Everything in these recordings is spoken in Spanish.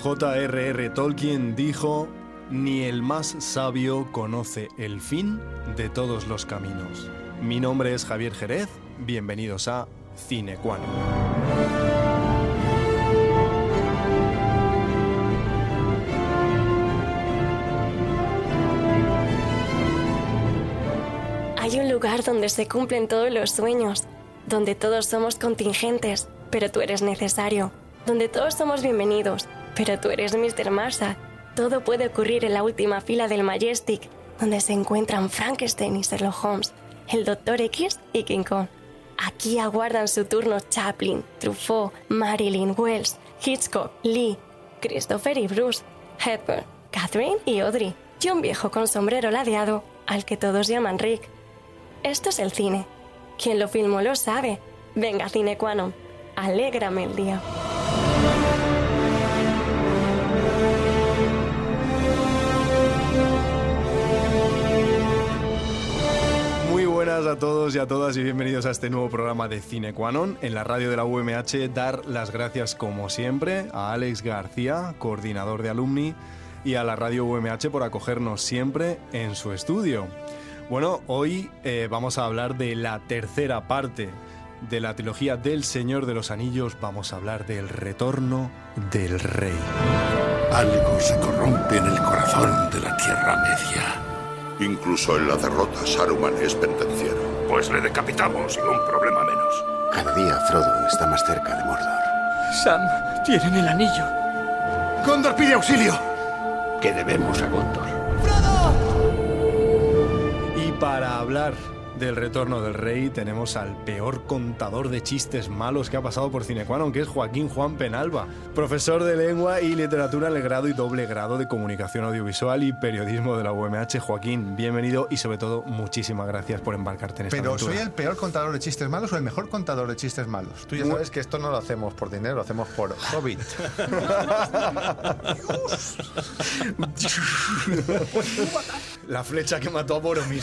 J.R.R. Tolkien dijo: ni el más sabio conoce el fin de todos los caminos. Mi nombre es Javier Jerez, bienvenidos a Cine Quanon. Hay un lugar donde se cumplen todos los sueños, donde todos somos contingentes, pero tú eres necesario, donde todos somos bienvenidos, pero tú eres Mr. Marshall. Todo puede ocurrir en la última fila del Majestic, donde se encuentran Frankenstein y Sherlock Holmes, el Dr. X y King Kong. Aquí aguardan su turno Chaplin, Truffaut, Marilyn, Wells, Hitchcock, Lee, Christopher y Bruce, Hepburn, Catherine y Audrey, y un viejo con sombrero ladeado al que todos llaman Rick. Esto es el cine. Quien lo filmó lo sabe. Venga, Cine Quanon, alégrame el día. Muy buenas a todos y a todas y bienvenidos a este nuevo programa de Cine Quanon en la radio de la UMH. Dar las gracias como siempre a Alex García, coordinador de Alumni, y a la radio UMH por acogernos siempre en su estudio. Bueno, hoy vamos a hablar de la tercera parte de la trilogía del Señor de los Anillos. Vamos a hablar del retorno del rey. Algo se corrompe en el corazón de la Tierra Media. Incluso en la derrota, Saruman es pendenciero. Pues le decapitamos y un problema menos. Cada día Frodo está más cerca de Mordor. Sam, tienen el anillo. ¡Gondor pide auxilio! ¿Qué debemos a Gondor? Y para hablar del retorno del rey tenemos al peor contador de chistes malos que ha pasado por Cine Quanon, que es Joaquín Juan Penalba, profesor de lengua y literatura en el grado y doble grado de comunicación audiovisual y periodismo de la UMH. Joaquín, bienvenido y sobre todo muchísimas gracias por embarcarte en esta Pero aventura. ¿soy el peor contador de chistes malos o el mejor contador de chistes malos? Tú ya sabes que esto no lo hacemos por dinero, lo hacemos por Hobbit. La flecha que mató a Boromir.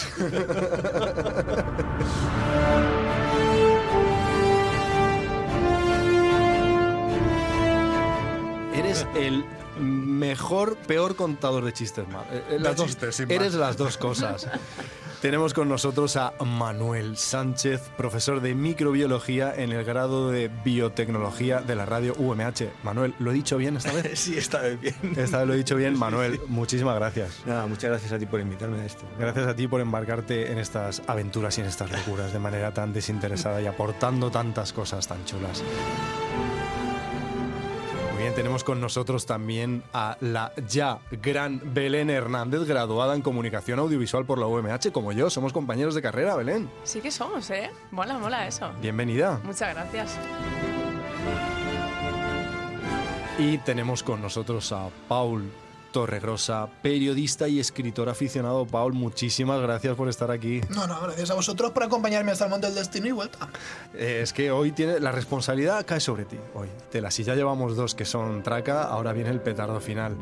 Eres el peor contador de chistes malos. Eres las dos cosas. Tenemos con nosotros a Manuel Sánchez, profesor de microbiología en el grado de biotecnología de la radio UMH. Manuel, ¿lo he dicho bien esta vez? Sí, esta vez bien. Esta vez lo he dicho bien. Manuel, muchísimas gracias. Nada, muchas gracias a ti por invitarme a esto. Gracias a ti por embarcarte en estas aventuras y en estas locuras de manera tan desinteresada y aportando tantas cosas tan chulas. Muy bien, tenemos con nosotros también a la ya gran Belén Hernández, graduada en comunicación audiovisual por la UMH, como yo. Somos compañeros de carrera, Belén. Sí que somos, ¿eh? Mola eso. Bienvenida. Muchas gracias. Y tenemos con nosotros a Paul Torregrosa, periodista y escritor aficionado. Paul, muchísimas gracias por estar aquí. No, gracias a vosotros por acompañarme hasta el monte del destino y vuelta. Es que hoy la responsabilidad cae sobre ti. Hoy, Tela, si ya llevamos dos que son traca, ahora viene el petardo final.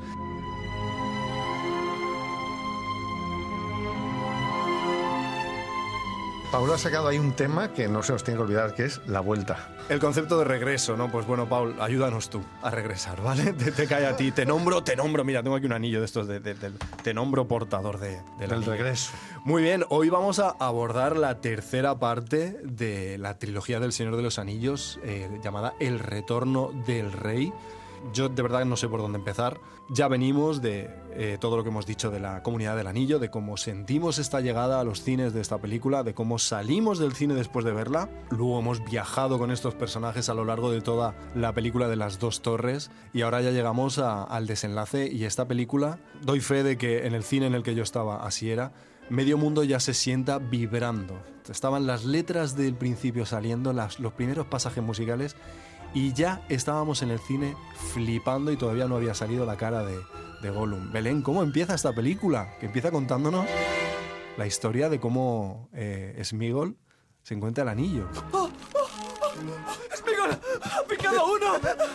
Paulo ha sacado ahí un tema que no se nos tiene que olvidar, que es la vuelta. El concepto de regreso, ¿no? Pues bueno, Paul, ayúdanos tú a regresar, ¿vale? Te cae a ti. Te nombro. Mira, tengo aquí un anillo de estos. Te nombro portador del regreso. Muy bien, hoy vamos a abordar la tercera parte de la trilogía del Señor de los Anillos, llamada El Retorno del Rey. Yo de verdad no sé por dónde empezar. Ya venimos de todo lo que hemos dicho de la Comunidad del Anillo, de cómo sentimos esta llegada a los cines de esta película, de cómo salimos del cine después de verla. Luego hemos viajado con estos personajes a lo largo de toda la película de las dos torres y ahora ya llegamos al desenlace. Y esta película, doy fe de que en el cine en el que yo estaba así era, medio mundo ya se sienta vibrando. Estaban las letras del principio saliendo, los primeros pasajes musicales, y ya estábamos en el cine flipando y todavía no había salido la cara de Gollum. Belén, ¿cómo empieza esta película? Que empieza contándonos la historia de cómo Sméagol se encuentra el anillo. ¡Sméagol! ¡Ha picado uno!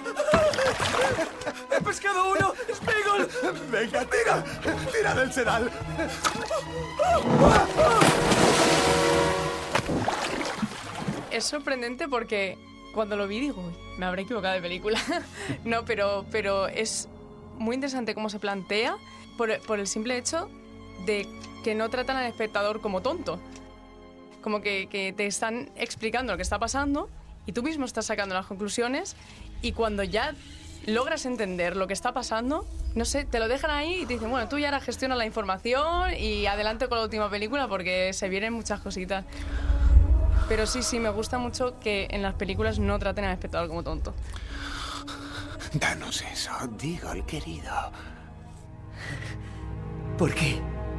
¡He pescado uno! ¡Sméagol! ¡Venga, tira! ¡Tira del sedal! Es sorprendente porque cuando lo vi digo, "Uy, me habré equivocado de película". No, pero es muy interesante cómo se plantea por el simple hecho de que no tratan al espectador como tonto. Como que te están explicando lo que está pasando y tú mismo estás sacando las conclusiones, y cuando ya logras entender lo que está pasando, no sé, te lo dejan ahí y te dicen, bueno, tú ya ahora gestionas la información y adelante con la última película porque se vienen muchas cositas. Pero sí, me gusta mucho que en las películas no traten al espectador como tonto. Danos eso, Deagle, querido. ¿Por qué?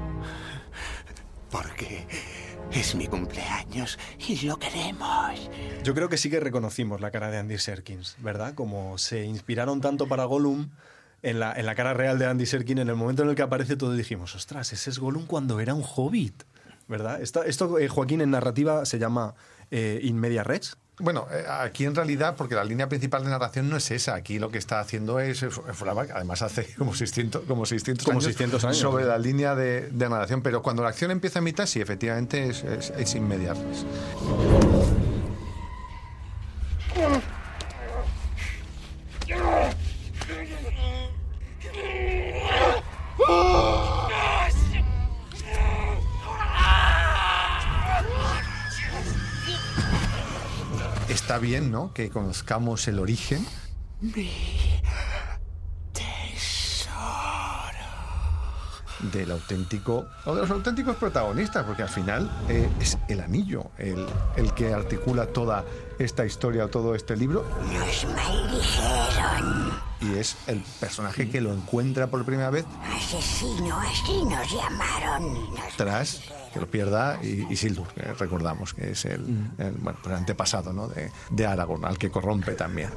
Porque es mi cumpleaños y lo queremos. Yo creo que sí que reconocimos la cara de Andy Serkis, ¿verdad? Como se inspiraron tanto para Gollum, en la cara real de Andy Serkis, en el momento en el que aparece todos dijimos, ostras, ese es Gollum cuando era un hobbit, ¿verdad? Esto Joaquín, en narrativa se llama in media res. Bueno, aquí en realidad, porque la línea principal de narración no es esa. Aquí lo que está haciendo es Flabak, además hace como 600 años sobre la línea de narración. Pero cuando la acción empieza a mitad, sí, efectivamente es in media res. Está bien, ¿no?, que conozcamos el origen. Mi tesoro. Del auténtico, o de los auténticos protagonistas, porque al final es el anillo el que articula toda esta historia o todo este libro. Nos maldijeron. Y es el personaje que lo encuentra por primera vez. Asesino, así nos llamaron. Tras que lo pierda Isildur, que recordamos que es el antepasado, ¿no?, de Aragorn, al que corrompe también.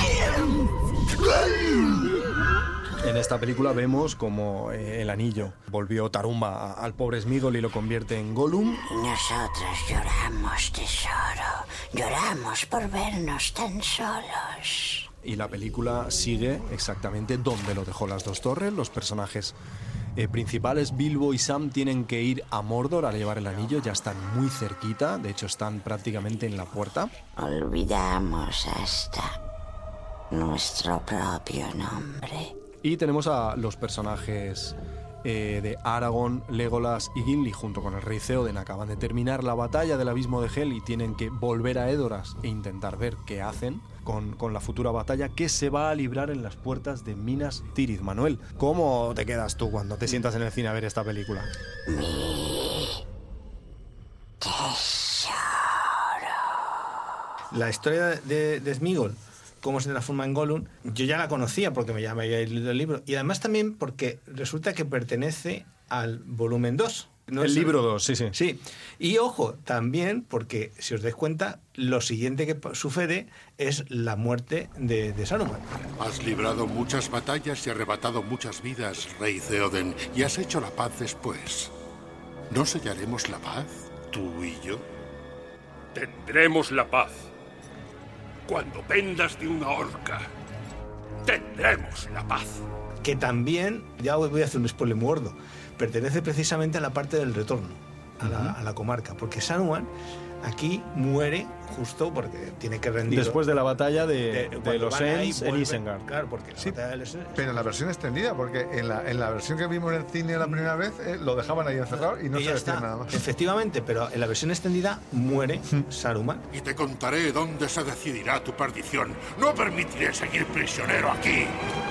En esta película vemos como el anillo volvió tarumba al pobre Sméagol y lo convierte en Gollum. Nosotros lloramos, tesoro. Lloramos por vernos tan solos. Y la película sigue exactamente donde lo dejó Las Dos Torres. Los personajes principales, Bilbo y Sam, tienen que ir a Mordor a llevar el anillo. Ya están muy cerquita, de hecho están prácticamente en la puerta. Olvidamos hasta nuestro propio nombre. Y tenemos a los personajes de Aragorn, Legolas y Gimli junto con el rey Theoden. Acaban de terminar la batalla del abismo de Hel y tienen que volver a Edoras e intentar ver qué hacen con la futura batalla que se va a librar en las puertas de Minas Tirith. Manuel, ¿cómo te quedas tú cuando te sientas en el cine a ver esta película? Mi tesoro. La historia de Sméagol, cómo se transforma en Gollum, yo ya la conocía porque ya me había leído el libro, y además también porque resulta que pertenece al volumen 2. No, el libro 2, sí. Sí, y ojo, también porque, si os dais cuenta, lo siguiente que sucede es la muerte de Saruman. Has librado muchas batallas y arrebatado muchas vidas, rey Theoden, y has hecho la paz después. ¿No sellaremos la paz, tú y yo? Tendremos la paz. Cuando pendas de una horca, tendremos la paz. Que también, ya voy a hacer un spoiler muy gordo, pertenece precisamente a la parte del retorno, a la comarca, porque Saruman aquí muere justo porque tiene que rendir. Después de la batalla de los Ents en Isengard. Claro, porque la batalla de los Ents... Pero en la versión extendida, porque en la versión que vimos en el cine la primera vez, lo dejaban ahí encerrado y no se decía nada más. Efectivamente, pero en la versión extendida muere Saruman. Y te contaré dónde se decidirá tu perdición. No permitiré seguir prisionero aquí.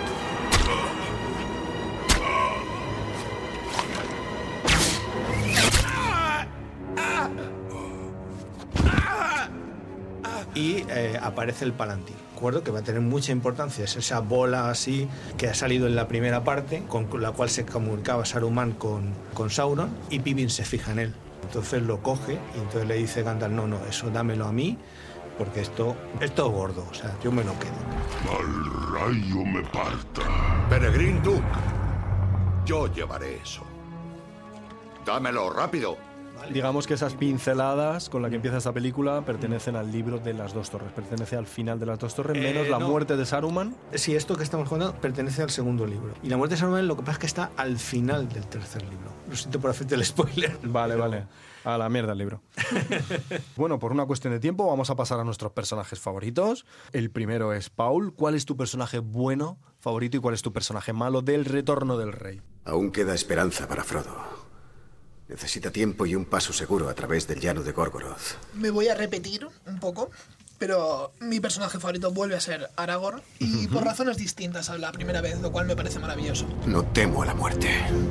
Y aparece el Palantir. Recuerdo que va a tener mucha importancia. Es esa bola así que ha salido en la primera parte, con la cual se comunicaba Saruman con Sauron, y Pippin se fija en él. Entonces lo coge y entonces le dice Gandalf, no, eso dámelo a mí, porque esto es gordo, o sea, yo me lo quedo. Al rayo me parta. Peregrin Duke, yo llevaré eso. Dámelo, rápido. Digamos que esas pinceladas con las que empieza esta película pertenecen al libro de las dos torres, pertenece al final de las dos torres, menos la muerte de Saruman. Sí, esto que estamos jugando pertenece al segundo libro. Y la muerte de Saruman lo que pasa es que está al final del tercer libro. Lo siento por hacerte el spoiler. Vale. A la mierda el libro. Bueno, por una cuestión de tiempo vamos a pasar a nuestros personajes favoritos. El primero es Paul. ¿Cuál es tu personaje bueno, favorito, y cuál es tu personaje malo del Retorno del Rey? Aún queda esperanza para Frodo. Necesita tiempo y un paso seguro a través del llano de Gorgoroth. Me voy a repetir un poco, pero mi personaje favorito vuelve a ser Aragorn, y por razones distintas a la primera vez, lo cual me parece maravilloso. No temo a la muerte.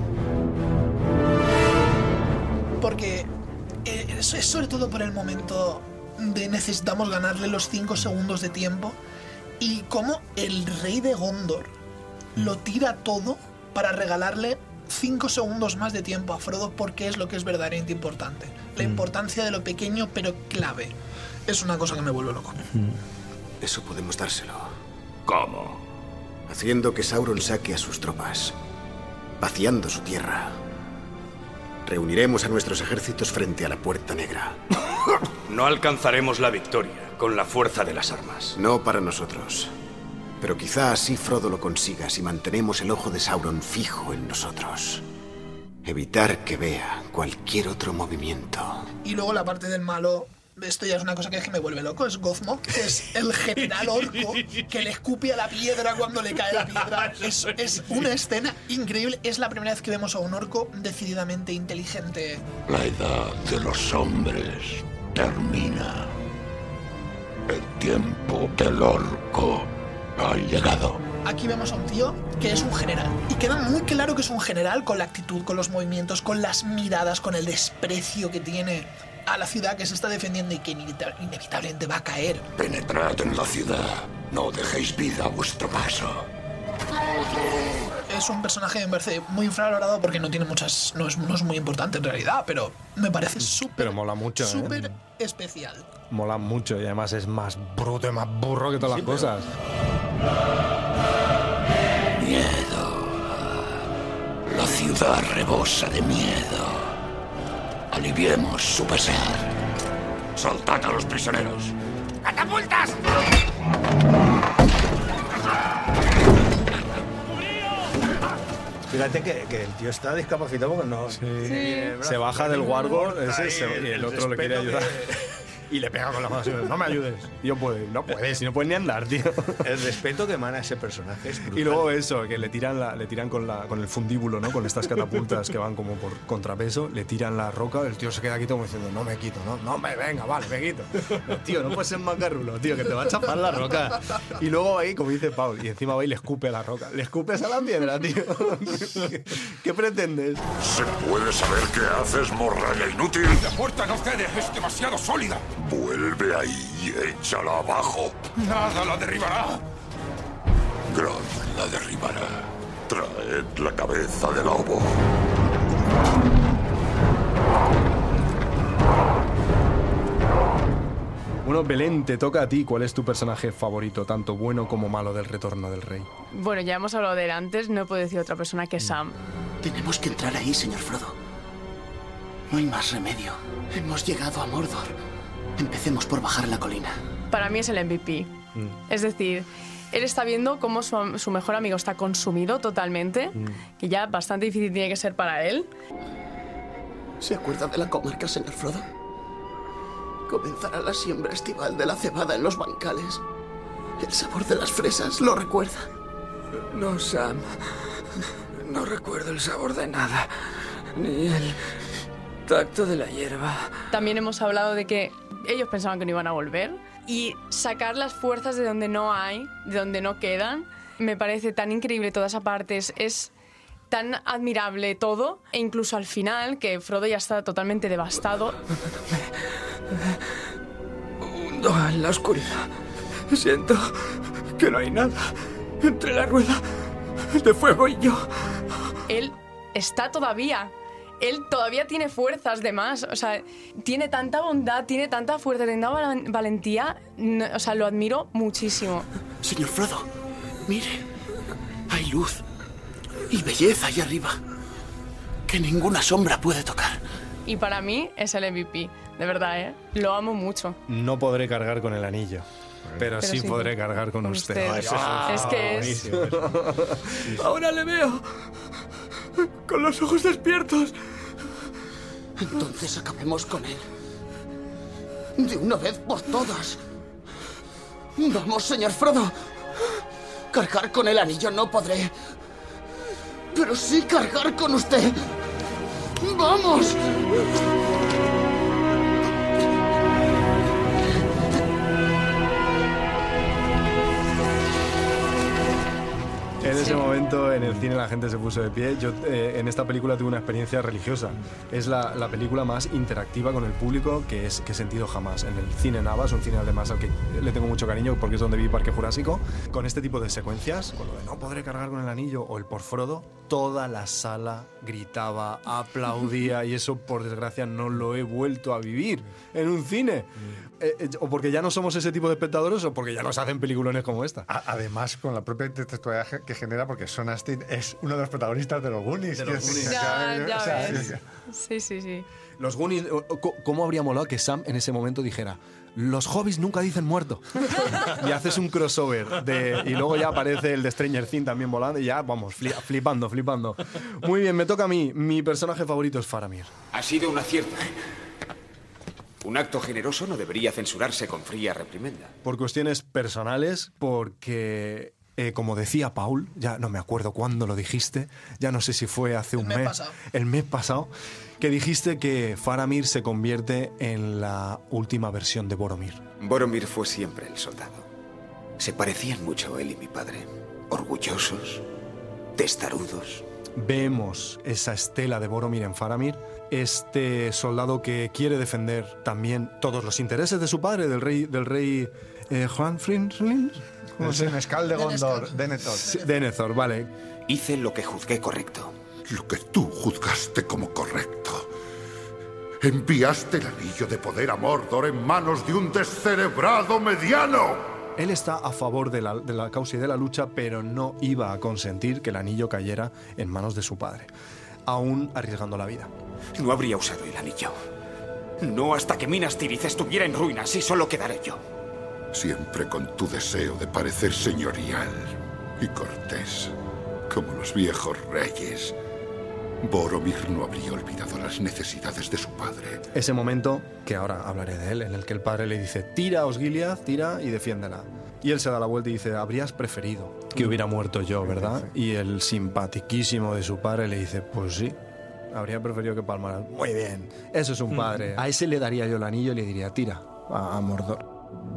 Porque es sobre todo por el momento de necesitamos ganarle los 5 segundos de tiempo, y cómo el rey de Gondor lo tira todo para regalarle 5 segundos más de tiempo a Frodo, porque es lo que es verdaderamente importante. La importancia de lo pequeño pero clave. Es una cosa que me vuelve loco. Eso podemos dárselo. ¿Cómo? Haciendo que Sauron saque a sus tropas. Vaciando su tierra. Reuniremos a nuestros ejércitos frente a la Puerta Negra. No alcanzaremos la victoria con la fuerza de las armas. No para nosotros. Pero quizá así Frodo lo consiga si mantenemos el ojo de Sauron fijo en nosotros. Evitar que vea cualquier otro movimiento. Y luego la parte del malo, esto ya es una cosa que me vuelve loco, es Gothmog, que es el general orco que le escupe a la piedra cuando le cae la piedra. Es una escena increíble. Es la primera vez que vemos a un orco decididamente inteligente. La edad de los hombres termina. El tiempo del orco ha llegado. Aquí vemos a un tío que es un general. Y queda muy claro que es un general con la actitud, con los movimientos, con las miradas, con el desprecio que tiene a la ciudad que se está defendiendo y que inevitablemente va a caer. Penetrad en la ciudad. No dejéis vida a vuestro paso. Es un personaje que me parece muy infravalorado porque no tiene muchas... No es muy importante en realidad, pero me parece súper... Pero mola mucho, súper especial. Mola mucho y además es más bruto y más burro que todas las cosas. Miedo. La ciudad rebosa de miedo. Aliviemos su pesar. Soltad a los prisioneros. ¡Catapultas! Fíjate que el tío está discapacitado porque no... Se baja del Wargor y el otro le quiere ayudar. Y le pega con la mano así, no me ayudes. Y yo puedo, no puedes, no puedes ni andar, tío. El respeto que emana ese personaje es brutal. Y luego eso, que le tiran con el fundíbulo, ¿no? Con estas catapultas que van como por contrapeso, le tiran la roca, el tío se queda quieto como diciendo, no me quito, no me venga, vale, me quito. Pero, tío, no puedes ser macarrulo, tío, que te va a chapar la roca. Y luego ahí, como dice Paul, y encima va y le escupe a la roca. Le escupes a la piedra, tío. ¿Qué pretendes? ¿Se puede saber qué haces, morralla inútil? La puerta no cede, es demasiado sólida. Vuelve ahí y échala abajo. Nada la derribará. Groth la derribará. Traed la cabeza del lobo. Bueno, Belén, te toca a ti. ¿Cuál es tu personaje favorito, tanto bueno como malo, del Retorno del Rey? Bueno, ya hemos hablado de él antes, no puedo decir otra persona que Sam. Tenemos que entrar ahí, señor Frodo. No hay más remedio. Hemos llegado a Mordor. Empecemos por bajar la colina. Para mí es el MVP. Es decir, él está viendo cómo su mejor amigo está consumido totalmente, que ya bastante difícil tiene que ser para él. ¿Se acuerda de la comarca, señor Frodo? Comenzará la siembra estival de la cebada en los bancales. El sabor de las fresas, ¿lo recuerda? No, Sam. No recuerdo el sabor de nada. Ni el tacto de la hierba. También hemos hablado de que ellos pensaban que no iban a volver. Y sacar las fuerzas de donde no hay, de donde no quedan, me parece tan increíble toda esa parte. Es tan admirable todo. E incluso al final, que Frodo ya está totalmente devastado. Hundo en la oscuridad. Siento que no hay nada entre la rueda de fuego y yo. Él está todavía... Él todavía tiene fuerzas de más, o sea, tiene tanta bondad, tiene tanta fuerza, tiene tanta valentía, o sea, lo admiro muchísimo. Señor Frodo, mire, hay luz y belleza ahí arriba, que ninguna sombra puede tocar. Y para mí es el MVP, de verdad, ¿eh? Lo amo mucho. No podré cargar con el anillo, pero sí podré cargar con usted. Es que es... Ahora le veo con los ojos despiertos. Entonces acabemos con él. De una vez por todas. Vamos, señor Frodo. Cargar con el anillo no podré, pero sí cargar con usted. ¡Vamos! En ese momento en el cine la gente se puso de pie. Yo en esta película tuve una experiencia religiosa. Es la película más interactiva con el público que he sentido jamás. En el cine Navas, un cine además al que le tengo mucho cariño porque es donde vi Parque Jurásico, con este tipo de secuencias, con lo de no podré cargar con el anillo o el por Frodo, toda la sala gritaba, aplaudía y eso por desgracia no lo he vuelto a vivir en un cine. O porque ya no somos ese tipo de espectadores o porque ya nos hacen peliculones como esta. Además, con la propia textualidad que genera, porque Sean Astin es uno de los protagonistas de los Goonies. Sí. Los Goonies, ¿cómo habría molado que Sam en ese momento dijera los hobbits nunca dicen muerto? Y haces un crossover y luego ya aparece el de Stranger Things también volando y ya vamos, flipando. Muy bien, me toca a mí. Mi personaje favorito es Faramir. Ha sido un acierto. Un acto generoso no debería censurarse con fría reprimenda. Por cuestiones personales, porque, como decía Paul, ya no me acuerdo cuándo lo dijiste, ya no sé si fue hace un mes, el mes pasado, que dijiste que Faramir se convierte en la última versión de Boromir. Boromir fue siempre el soldado. Se parecían mucho él y mi padre. Orgullosos, testarudos. Vemos esa estela de Boromir en Faramir, este soldado que quiere defender también todos los intereses de su padre, del rey Juan Frinslin. El senescal de Gondor, Denethor. Denethor, vale. Hice lo que juzgué correcto. Lo que tú juzgaste como correcto. Enviaste el anillo de poder a Mordor en manos de un descerebrado mediano. Él está a favor de la causa y de la lucha, pero no iba a consentir que el anillo cayera en manos de su padre, aún arriesgando la vida. No habría usado el anillo. No hasta que Minas Tirith estuviera en ruinas y solo quedaré yo. Siempre con tu deseo de parecer señorial y cortés, como los viejos reyes. Boromir no habría olvidado las necesidades de su padre. Ese momento, que ahora hablaré de él, en el que el padre le dice tira, Osgiliath, tira y defiéndela. Y él se da la vuelta y dice habrías preferido que hubiera muerto yo, ¿verdad? Y el simpatiquísimo de su padre le dice pues sí, habría preferido que palmaras. Muy bien, eso es un padre. A ese le daría yo el anillo y le diría tira a Mordor.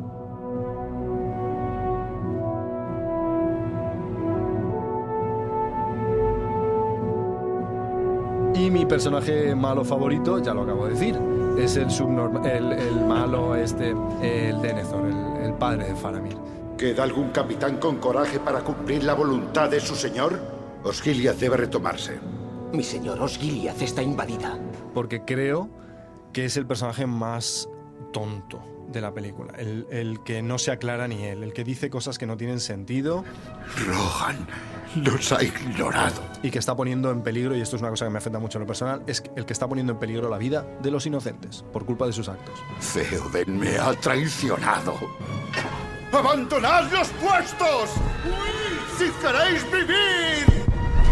Y mi personaje malo favorito, ya lo acabo de decir, es el malo el Denethor, el padre de Faramir. ¿Queda algún capitán con coraje para cumplir la voluntad de su señor? Osgiliath debe retomarse. Mi señor, Osgiliath está invadida. Porque creo que es el personaje más tonto de la película, el que no se aclara ni él, el que dice cosas que no tienen sentido. Rohan nos ha ignorado. Y que está poniendo en peligro, y esto es una cosa que me afecta mucho en lo personal, es el que está poniendo en peligro la vida de los inocentes, por culpa de sus actos. Theoden me ha traicionado. ¡Abandonad los puestos! ¡Si queréis vivir!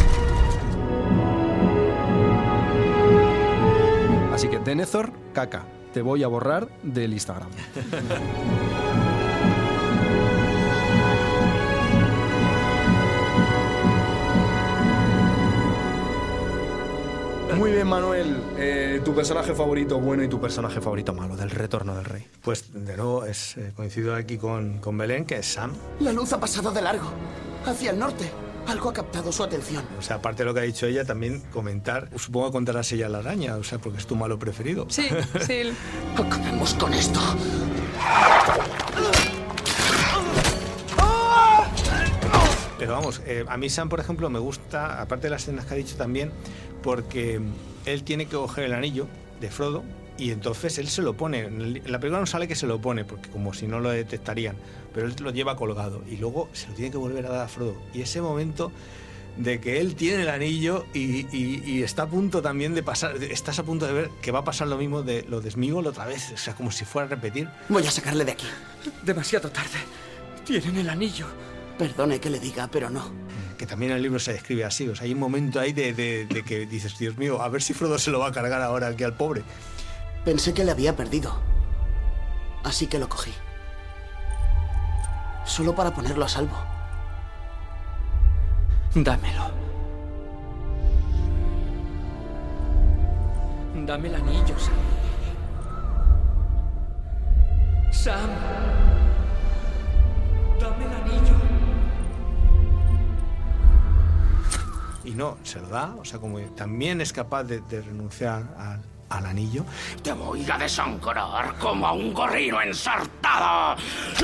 Así que Denethor, caca, te voy a borrar del Instagram. Muy bien, Manuel. Tu personaje favorito bueno y tu personaje favorito malo del Retorno del Rey. Pues de nuevo coincido aquí con Belén, que es Sam. La luz ha pasado de largo, hacia el norte. Algo ha captado su atención. O sea, aparte de lo que ha dicho ella, también comentar, supongo que contarás ella la araña, o sea, porque es tu malo preferido. Sí. Acabemos con esto. Pero vamos, a mí Sam, por ejemplo, me gusta, aparte de las escenas que ha dicho también, porque él tiene que coger el anillo de Frodo y entonces él se lo pone. En la película no sale que se lo pone, porque como si no lo detectarían, pero él lo lleva colgado y luego se lo tiene que volver a dar a Frodo. Y ese momento de que él tiene el anillo y está a punto también de pasar, estás a punto de ver que va a pasar lo mismo de lo de Sméagol otra vez, o sea, como si fuera a repetir. Voy a sacarle de aquí. Demasiado tarde. Tienen el anillo. Perdone que le diga, pero no. Que también en el libro se describe así, o sea, hay un momento ahí de que dices, Dios mío, a ver si Frodo se lo va a cargar ahora aquí al pobre. Pensé que le había perdido, así que lo cogí. Solo para ponerlo a salvo. Dámelo. Dame el anillo, Sam. Sam. Dame el anillo. Y no, se lo da, o sea, como también es capaz de renunciar al anillo. Te voy a desangrar como a un gorrino ensartado.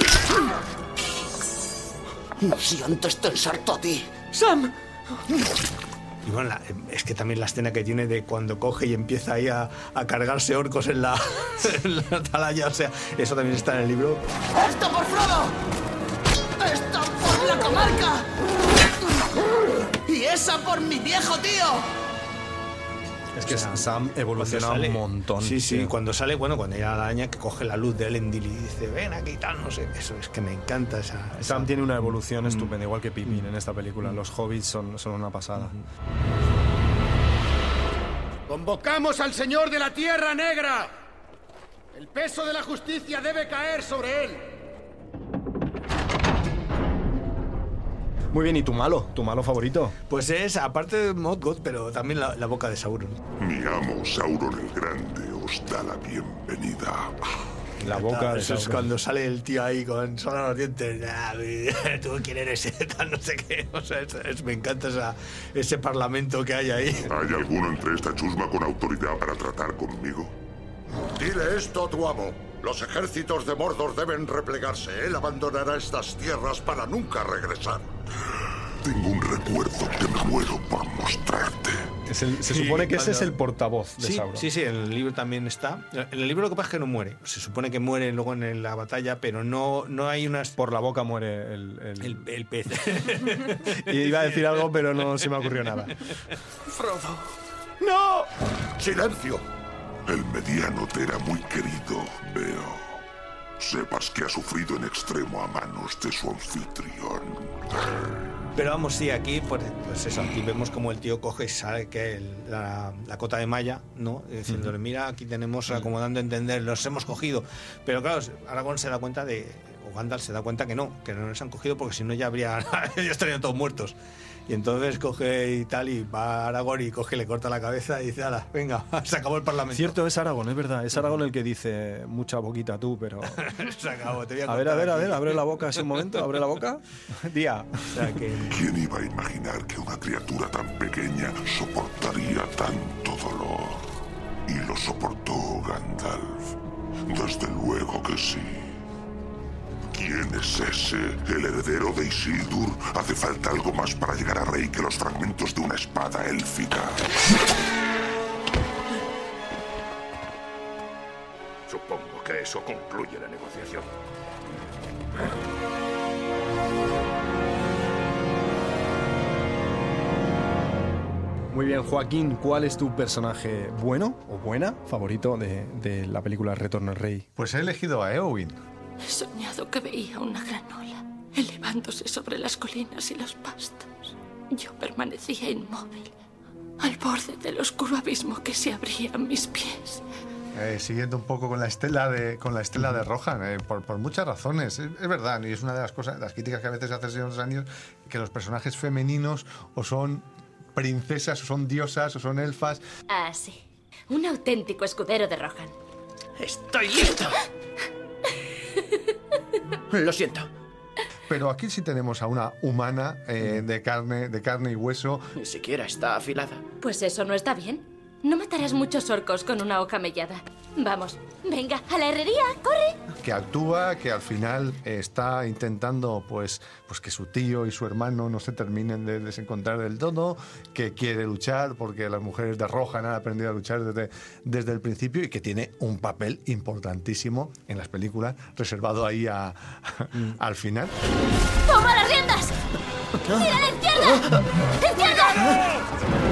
Si antes te ensartó a ti. ¡Sam! Y bueno, es que también la escena que tiene de cuando coge y empieza ahí a cargarse orcos en la atalaya, o sea, eso también está en el libro. ¡Esto por Frodo! ¡Esto por la comarca! ¡Y esa por mi viejo tío! Es que Sam evoluciona un montón. Sí, sí, tío. cuando sale, bueno, cuando llega la araña que coge la luz de Elendil y dice, ven aquí y tal, no sé, eso es que me encanta esa... Sam tiene una evolución estupenda, igual que Pippin en esta película. Los hobbits son una pasada. ¡Convocamos al Señor de la Tierra Negra! El peso de la justicia debe caer sobre él. Muy bien, ¿y tu malo favorito? Pues es, aparte de Morgoth, pero también la boca de Sauron. Mi amo Sauron el Grande os da la bienvenida. La boca de Eso es Sauron. cuando sale el tío ahí con solo los dientes. ¿Tú quién eres? Tal, no sé qué. O sea, me encanta ese parlamento que hay ahí. ¿Hay alguno entre esta chusma con autoridad para tratar conmigo? Dile esto a tu amo. Los ejércitos de Mordor deben replegarse. Él abandonará estas tierras para nunca regresar. Tengo un recuerdo que me muero por mostrarte. Se supone que ese es el portavoz de Sauron. Sí, en el libro también está. En el libro lo que pasa es que no muere. Se supone que muere luego en la batalla, pero no hay unas... Por la boca muere el pez. Y iba a decir algo, pero no se me ocurrió nada. Frodo. ¡No! ¡Silencio! El mediano te era muy querido, veo. Sepas que ha sufrido en extremo a manos de su anfitrión. Pero vamos, sí, aquí, pues eso, aquí vemos como el tío coge y sale que la cota de malla, ¿no? Diciéndole, mira, aquí tenemos, como dando a entender, los hemos cogido. Pero claro, Aragorn se da cuenta o Gandalf se da cuenta que no les han cogido porque si no ya estarían todos muertos. Y entonces coge y tal, y va a Aragorn y coge, le corta la cabeza y dice, ala, venga, se acabó el parlamento. Cierto, es Aragorn, es verdad. Es Aragorn el que dice, mucha boquita tú, pero... Se acabó, te voy a ver, abre la boca así un momento, abre la boca. Día. O sea que... ¿Quién iba a imaginar que una criatura tan pequeña soportaría tanto dolor? Y lo soportó Gandalf. Desde luego que sí. ¿Quién es ese? ¿El heredero de Isildur? Hace falta algo más para llegar a rey que los fragmentos de una espada élfica. Supongo que eso concluye la negociación. Muy bien, Joaquín, ¿cuál es tu personaje bueno o buena favorito de la película Retorno al Rey? Pues he elegido a Éowyn. He soñado que veía una gran ola elevándose sobre las colinas y los pastos. Yo permanecía inmóvil, al borde del oscuro abismo que se abría a mis pies. Siguiendo un poco con la estela de Rohan, por muchas razones. Es verdad, y es una de las cosas, las críticas que a veces hace el Señor de los Anillos, que los personajes femeninos o son princesas, o son diosas, o son elfas. Ah, sí. Un auténtico escudero de Rohan. ¡Estoy listo! Lo siento. Pero aquí sí tenemos a una humana de carne y hueso. Ni siquiera está afilada. Pues eso no está bien. No matarás muchos orcos con una hoja mellada. Vamos, venga, a la herrería, corre. Que actúa, que al final está intentando pues que su tío y su hermano no se terminen de desencontrar del todo, que quiere luchar porque las mujeres de Rohan han aprendido a luchar desde el principio y que tiene un papel importantísimo en las películas, reservado ahí al final. ¡Toma las riendas! ¡Mira a la izquierda! ¡Izquierda!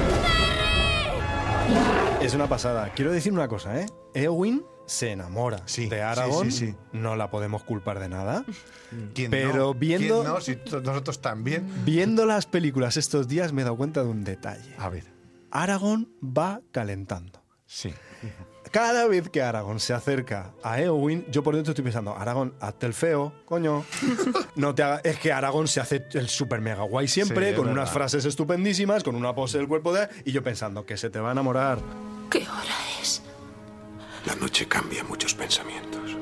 Es una pasada. Quiero decir una cosa, ¿eh? Éowyn se enamora de Aragorn. Sí. No la podemos culpar de nada. ¿Quién pero no? viendo... ¿Quién no? Si nosotros también. Viendo las películas estos días me he dado cuenta de un detalle. A ver. Aragorn va calentando. Sí. Cada vez que Aragorn se acerca a Éowyn, yo por dentro estoy pensando, Aragorn, hazte el feo, coño. No te haga... Es que Aragorn se hace el super mega guay siempre, con unas frases estupendísimas, con una pose del cuerpo de... Y yo pensando, que se te va a enamorar. ¿Qué hora es? La noche cambia muchos pensamientos.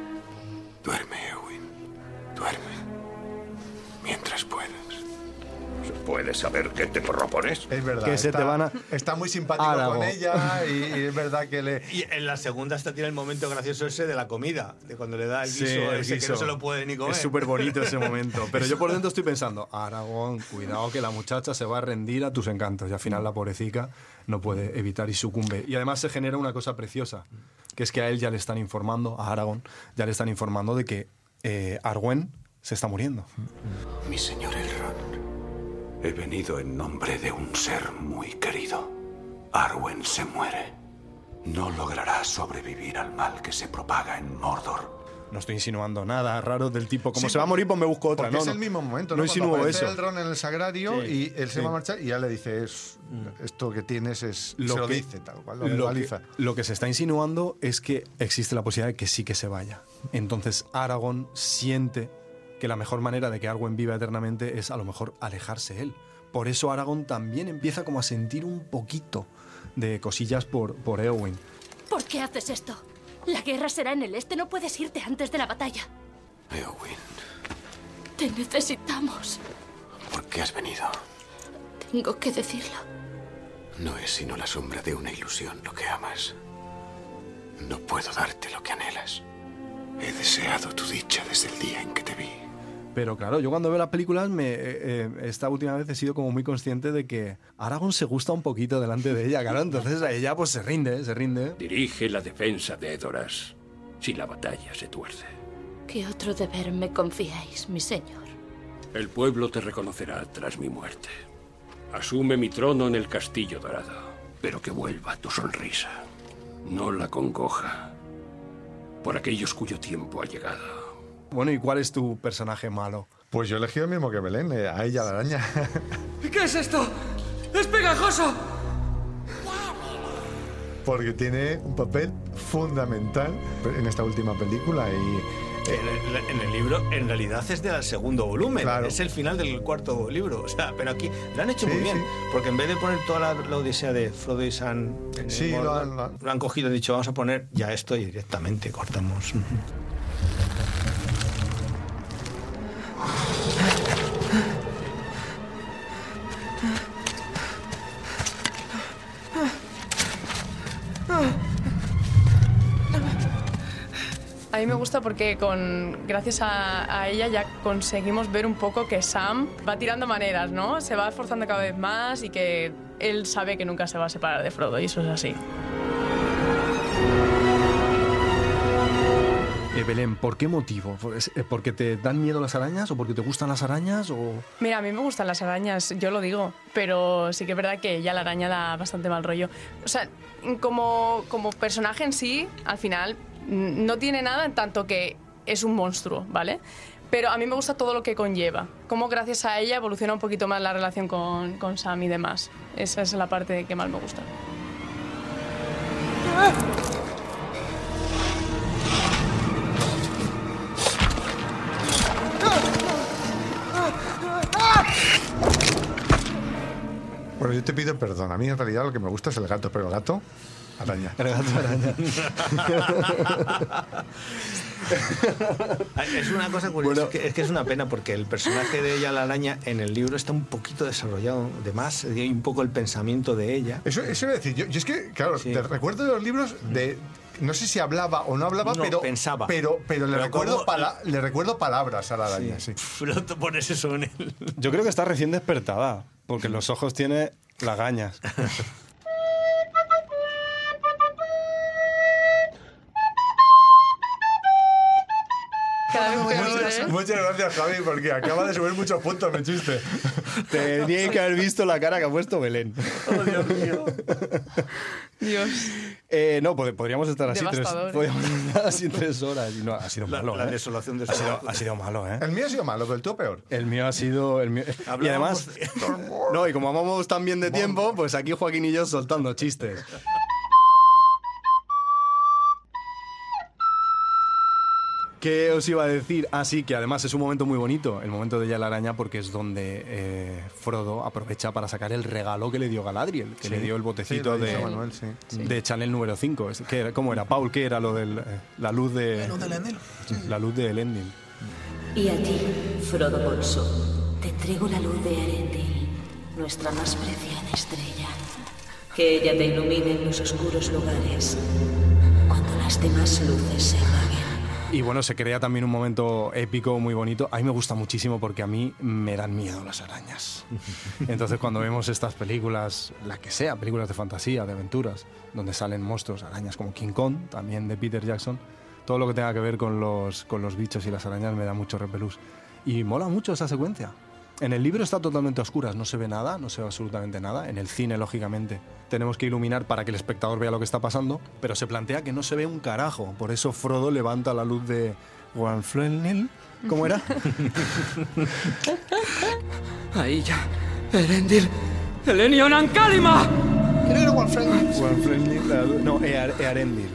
Duerme, Éowyn. Duerme. Mientras puedas. ¿Puedes saber qué te propones? Es verdad. Que se te van a... Está muy simpático con ella y es verdad que le... Y en la segunda hasta tiene el momento gracioso ese de la comida, de cuando le da el guiso, ese que no se lo puede ni comer. Es súper bonito ese momento. Pero yo por dentro estoy pensando, Aragorn, cuidado que la muchacha se va a rendir a tus encantos. Y al final la pobrecita no puede evitar y sucumbe. Y además se genera una cosa preciosa, que es que a él ya le están informando, a Aragorn, ya le están informando de que Arwen se está muriendo. Mi señor Elrond, he venido en nombre de un ser muy querido. Arwen se muere. No logrará sobrevivir al mal que se propaga en Mordor. No estoy insinuando nada raro del tipo, como se va a morir, pues me busco otra. Porque No, es el mismo momento, ¿no? No insinúo eso. Elrond en el sagrario y él se va a marchar y ya le dice, esto que tienes es... se lo dice tal cual, lo verbaliza. Lo que se está insinuando es que existe la posibilidad de que sí que se vaya. Entonces Aragorn siente que la mejor manera de que Arwen viva eternamente es a lo mejor alejarse él. Por eso Aragorn también empieza como a sentir un poquito de cosillas por Éowyn. ¿Por qué haces esto? La guerra será en el este, no puedes irte antes de la batalla. Éowyn, Te necesitamos. ¿por qué has venido? Tengo que decirlo. No es sino la sombra de una ilusión lo que amas. No puedo darte lo que anhelas. He deseado tu dicha desde el día en que te vi. Pero claro, yo cuando veo las películas, esta última vez he sido como muy consciente de que Aragorn se gusta un poquito delante de ella, claro. Entonces a ella pues se rinde. Dirige la defensa de Edoras si la batalla se tuerce. ¿Qué otro deber me confiáis, mi señor? El pueblo te reconocerá tras mi muerte. Asume mi trono en el Castillo Dorado, pero que vuelva tu sonrisa. No la congoja por aquellos cuyo tiempo ha llegado. Bueno, ¿y cuál es tu personaje malo? Pues yo elegí el mismo que Belén, a ella la araña. ¿Qué es esto? ¡Es pegajoso! Porque tiene un papel fundamental en esta última película y... En el libro, en realidad es del segundo volumen. Claro. Es el final del cuarto libro. O sea, pero aquí lo han hecho muy bien. Porque en vez de poner toda la odisea de Frodo y Sam, lo han cogido y han dicho, vamos a poner ya esto y directamente cortamos. A mí me gusta porque gracias a ella ya conseguimos ver un poco que Sam va tirando maneras, ¿no? Se va esforzando cada vez más y que él sabe que nunca se va a separar de Frodo, y eso es así. Belén, ¿por qué motivo? ¿Porque te dan miedo las arañas o porque te gustan las arañas? O... Mira, a mí me gustan las arañas, yo lo digo, pero sí que es verdad que ella la araña da bastante mal rollo. O sea, como personaje en sí, al final no tiene nada en tanto que es un monstruo, ¿vale? Pero a mí me gusta todo lo que conlleva. Cómo gracias a ella evoluciona un poquito más la relación con Sam y demás. Esa es la parte que más me gusta. Bueno, yo te pido perdón. A mí en realidad lo que me gusta es el gato, pero el gato... araña. El gato araña. Es una cosa curiosa, bueno, es que es una pena porque el personaje de ella, la araña, en el libro está un poquito desarrollado de más, y un poco el pensamiento de ella. Eso iba a decir, yo es que, claro, te recuerdo de los libros de... No sé si hablaba o no hablaba, pero pensaba. Pero le recuerdo palabras a la araña. Sí. Pronto pones eso en él. Yo creo que está recién despertada, porque en los ojos tiene lagañas. Muchas gracias, Javi, porque acaba de subir muchos puntos mi chiste. Tenía que haber visto la cara que ha puesto Belén. Oh, Dios mío. Dios. No, podríamos estar así tres horas. Y no, ha sido malo. La desolación de ha sido malo, ¿eh? El mío ha sido malo, pero el tuyo peor. El mío ha sido... Y además... No, y como vamos tan bien de tiempo, pues aquí Joaquín y yo soltando chistes. ¿Qué os iba a decir? Sí, que además es un momento muy bonito, el momento de Ya la araña, porque es donde Frodo aprovecha para sacar el regalo que le dio Galadriel, que le dio el botecito de Chanel número 5. ¿Cómo era? Paul, ¿qué era lo de la luz de... La luz de Elendil. Y a ti, Frodo Bolsón, te entrego la luz de Elendil, nuestra más preciada estrella. Que ella te ilumine en los oscuros lugares, cuando las demás luces se apaguen. Y bueno, se crea también un momento épico muy bonito. A mí me gusta muchísimo porque a mí me dan miedo las arañas. Entonces cuando vemos estas películas, la que sea, películas de fantasía, de aventuras, donde salen monstruos, arañas como King Kong, también de Peter Jackson, todo lo que tenga que ver con los bichos y las arañas me da mucho repelús. Y mola mucho esa secuencia. En el libro está totalmente a oscuras, no se ve nada, no se ve absolutamente nada. En el cine, lógicamente, tenemos que iluminar para que el espectador vea lo que está pasando, pero se plantea que no se ve un carajo. Por eso Frodo levanta la luz de Gwanflennil. ¿Cómo era? Ahí ya. Elendil. Elenion Ancálima. Creo que era Gwanflennil. No, Earendil.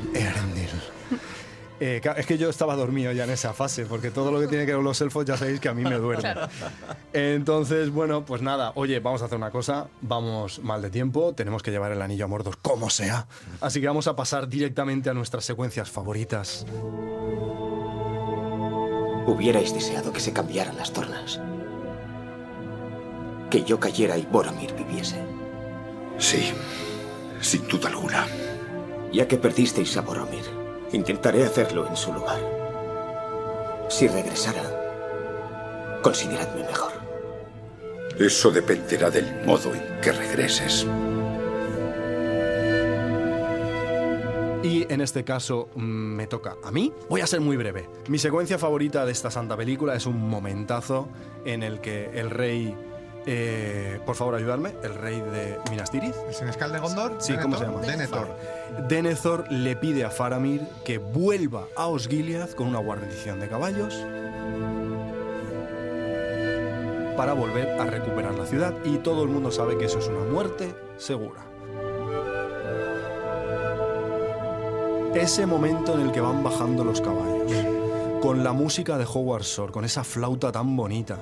Es que yo estaba dormido ya en esa fase, porque todo lo que tiene que ver con los elfos ya sabéis que a mí me duerme. Claro. Entonces, bueno, pues nada, oye, vamos a hacer una cosa, vamos mal de tiempo, tenemos que llevar el anillo a Mordor como sea. Así que vamos a pasar directamente a nuestras secuencias favoritas. Hubierais deseado que se cambiaran las tornas. Que yo cayera y Boromir viviese. Sí, sin duda alguna. Ya que perdisteis a Boromir, intentaré hacerlo en su lugar. Si regresara, consideradme mejor. Eso dependerá del modo en que regreses. Y en este caso me toca a mí. Voy a ser muy breve. Mi secuencia favorita de esta santa película es un momentazo en el que el rey... por favor, ayudarme. El rey de Minas Tirith. ¿El senescal de Gondor? Sí, ¿cómo se llama? Denethor. Denethor le pide a Faramir que vuelva a Osgiliath con una guarnición de caballos para volver a recuperar la ciudad, y todo el mundo sabe que eso es una muerte segura. Ese momento en el que van bajando los caballos, con la música de Howard Shore, con esa flauta tan bonita.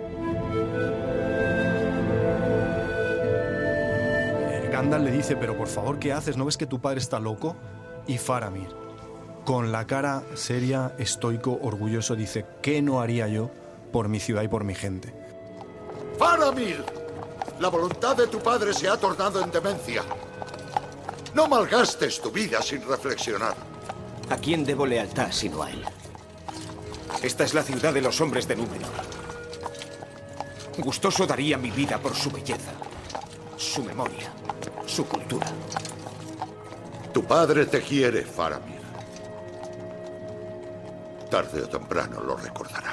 Gandalf le dice, pero por favor, ¿qué haces? ¿No ves que tu padre está loco? Y Faramir, con la cara seria, estoico, orgulloso, dice, ¿qué no haría yo por mi ciudad y por mi gente? ¡Faramir! La voluntad de tu padre se ha tornado en demencia. No malgastes tu vida sin reflexionar. ¿A quién debo lealtad sino a él? Esta es la ciudad de los hombres de Númenor. Gustoso daría mi vida por su belleza, su memoria, su cultura. Tu padre te quiere, Faramir. Tarde o temprano lo recordará.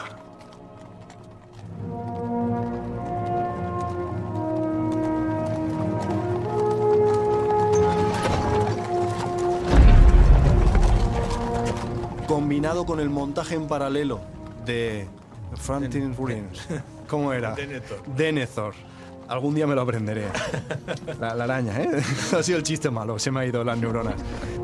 Combinado con el montaje en paralelo de Franklin Williams. ¿Cómo era? Denethor. Algún día me lo aprenderé. La araña, ¿eh? Ha sido el chiste malo, se me ha ido las neuronas.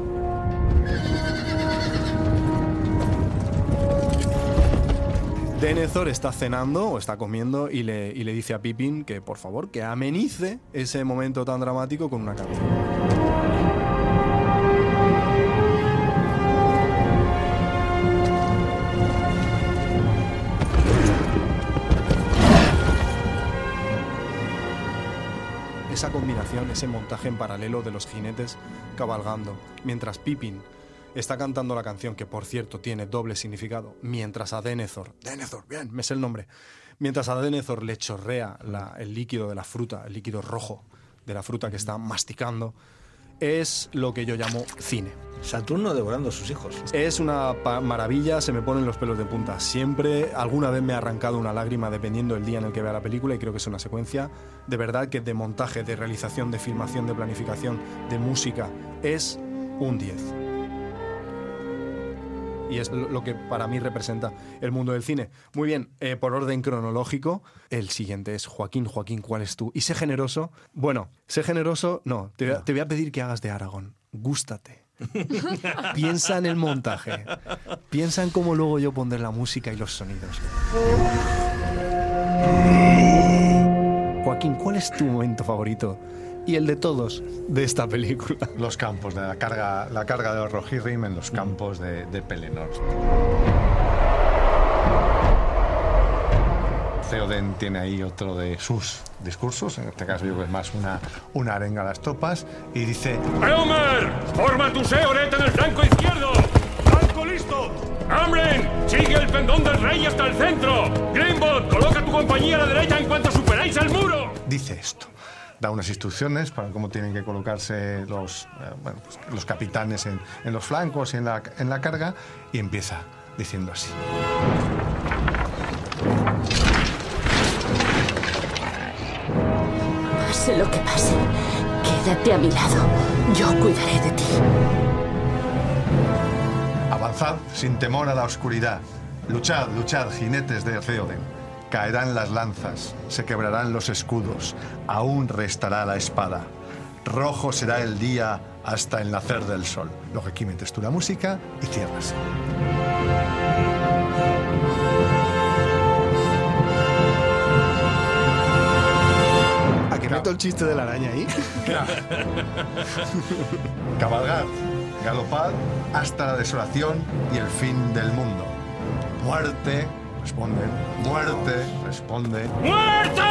Denethor está cenando o está comiendo y le dice a Pippin que por favor que amenice ese momento tan dramático con una canción. Esa combinación, ese montaje en paralelo de los jinetes cabalgando, mientras Pippin está cantando la canción, que por cierto tiene doble significado, mientras a Denethor, bien, me sé el nombre, mientras a Denethor le chorrea el líquido de la fruta, el líquido rojo de la fruta que está masticando, es lo que yo llamo cine. Saturno devorando a sus hijos. Es una maravilla, se me ponen los pelos de punta. Siempre, alguna vez me ha arrancado una lágrima dependiendo del día en el que vea la película, y creo que es una secuencia de verdad que de montaje, de realización, de filmación, de planificación, de música, es un 10. Y es lo que para mí representa el mundo del cine. Muy bien, por orden cronológico, el siguiente es Joaquín. Joaquín, ¿cuál es tú? Y sé generoso. Bueno, sé generoso, no, te voy a pedir que hagas de Aragorn. Gústate. Piensa en el montaje. Piensa en cómo luego yo pondré la música y los sonidos. Joaquín, ¿cuál es tu momento favorito? Y el de todos de esta película. Los campos, de la carga de los Rohirrim en los campos de Pelennor. Theoden tiene ahí otro de sus discursos, en este caso yo creo que es más una arenga a las tropas, y dice: ¡Eomer! ¡Forma tu Seoret en el flanco izquierdo! ¡Flanco listo! ¡Amren! ¡Sigue el pendón del rey hasta el centro! ¡Greenbot! ¡Coloca tu compañía a la derecha en cuanto superáis el muro! Dice esto. Da unas instrucciones para cómo tienen que colocarse los capitanes en los flancos y en la carga, y empieza diciendo así. Pase lo que pase, quédate a mi lado. Yo cuidaré de ti. Avanzad sin temor a la oscuridad. Luchad, luchad, jinetes de Theoden. Caerán las lanzas, se quebrarán los escudos, aún restará la espada. Rojo será el día hasta el nacer del sol. Luego aquí metes tú la música y cierras. ¿A qué meto el chiste de la araña ahí? Cabalgad, galopad hasta la desolación y el fin del mundo. Muerte, responde. Muerte, responde. ¡Muerte!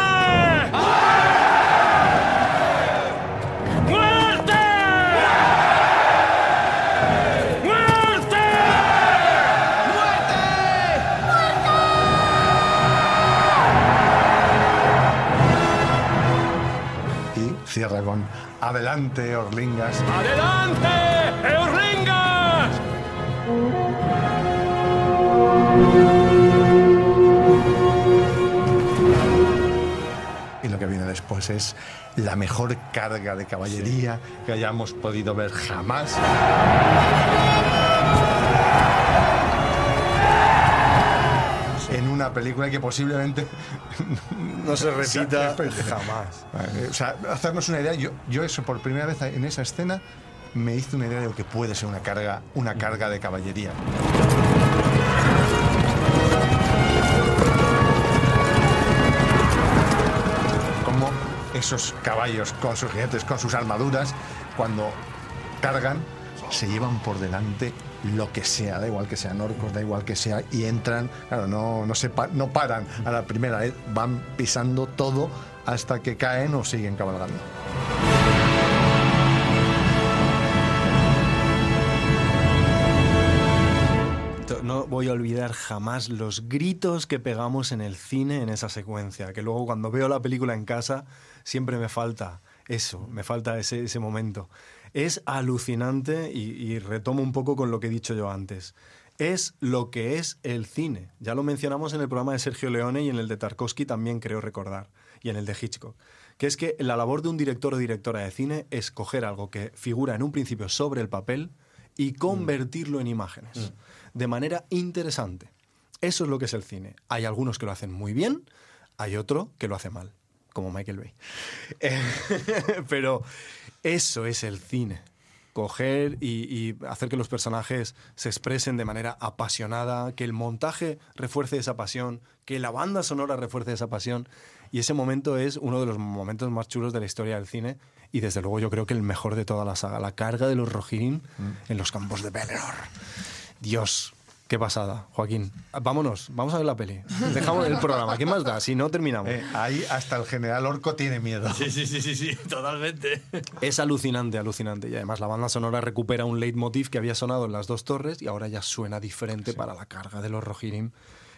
¡Muerte! ¡Muerte! Y cierra con: adelante, Orlingas. ¡Adelante, Eorlingas! Y lo que viene después es la mejor carga de caballería que hayamos podido ver jamás. En una película que posiblemente no se repita jamás. O sea, hacernos una idea, yo eso por primera vez en esa escena me hice una idea de lo que puede ser una carga de caballería. Como esos caballos con sus jinetes, con sus armaduras, cuando cargan, se llevan por delante lo que sea, da igual que sean orcos, da igual que sea, y entran, claro, no paran a la primera vez, van pisando todo hasta que caen o siguen cabalgando. No voy a olvidar jamás los gritos que pegamos en el cine en esa secuencia, que luego cuando veo la película en casa siempre me falta eso, me falta ese momento. Es alucinante y retomo un poco con lo que he dicho yo antes. Es lo que es el cine. Ya lo mencionamos en el programa de Sergio Leone y en el de Tarkovsky también creo recordar, y en el de Hitchcock, que es que la labor de un director o directora de cine es coger algo que figura en un principio sobre el papel y convertirlo en imágenes de manera interesante. Eso es lo que es el cine. Hay algunos que lo hacen muy bien, hay otro que lo hace mal, como Michael Bay. Pero eso es el cine. Coger y hacer que los personajes se expresen de manera apasionada, que el montaje refuerce esa pasión, que la banda sonora refuerce esa pasión. Y ese momento es uno de los momentos más chulos de la historia del cine y desde luego yo creo que el mejor de toda la saga. La carga de los Rohirrim en los campos de Pelennor. Dios, qué pasada, Joaquín. Vámonos, vamos a ver la peli. Dejamos el programa, ¿qué más da? Si no, terminamos. Ahí hasta el general Orco tiene miedo. Sí, totalmente. Es alucinante, alucinante. Y además la banda sonora recupera un leitmotiv que había sonado en Las Dos Torres y ahora ya suena diferente para la carga de los Rohirrim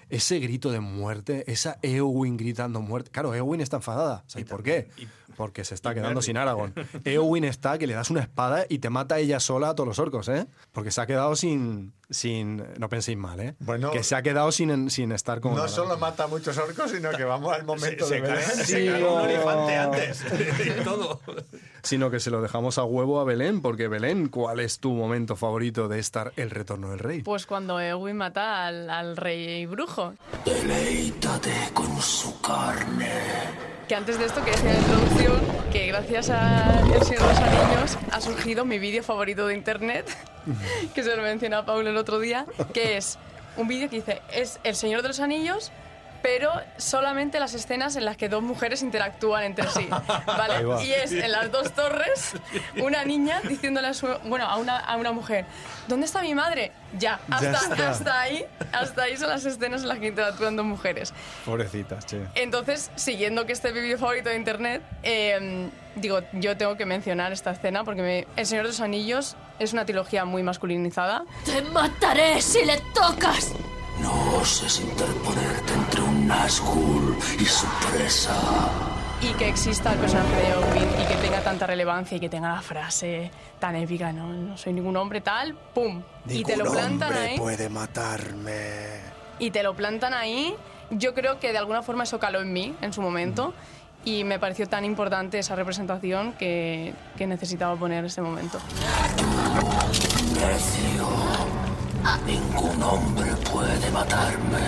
ese grito de muerte, esa Éowyn gritando muerte. Claro, Éowyn está enfadada. ¿Y por qué? Porque se está quedando sin Aragorn. Éowyn está que le das una espada y te mata ella sola a todos los orcos, ¿eh? Porque se ha quedado sin no penséis mal, ¿eh? Bueno, que se ha quedado sin estar con... No solo mata a muchos orcos, sino que vamos al momento de Belén. Se cae un elefante antes. Y todo. Sino que se lo dejamos a huevo a Belén, porque Belén, ¿cuál es tu momento favorito de estar El retorno del rey? Pues cuando Éowyn mata al rey brujo. Deleítate con su carne. Que antes de esto, que decía en la introducción, que gracias a El Señor de los Anillos ha surgido mi vídeo favorito de internet, que se lo mencionó a Paul el otro día, que es un vídeo que dice, es El Señor de los Anillos, pero solamente las escenas en las que dos mujeres interactúan entre sí, ¿vale? Y es en las dos torres una niña diciéndole a una mujer, ¿dónde está mi madre? Ya, hasta ahí son las escenas en las que interactúan dos mujeres. Pobrecitas, che. Entonces, siguiendo que este vídeo favorito de internet, digo, yo tengo que mencionar esta escena porque El Señor de los Anillos es una trilogía muy masculinizada. ¡Te mataré si le tocas! No oses interponerte entre un Nazgûl y su presa. Y que exista el personaje de Éowyn y que tenga tanta relevancia y que tenga la frase tan épica, no soy ningún hombre tal, ¡pum! Y te lo plantan ahí. Puede matarme. Y te lo plantan ahí. Yo creo que de alguna forma eso caló en mí en su momento y me pareció tan importante esa representación que necesitaba poner ese momento. Necio. Ningún hombre puede matarme.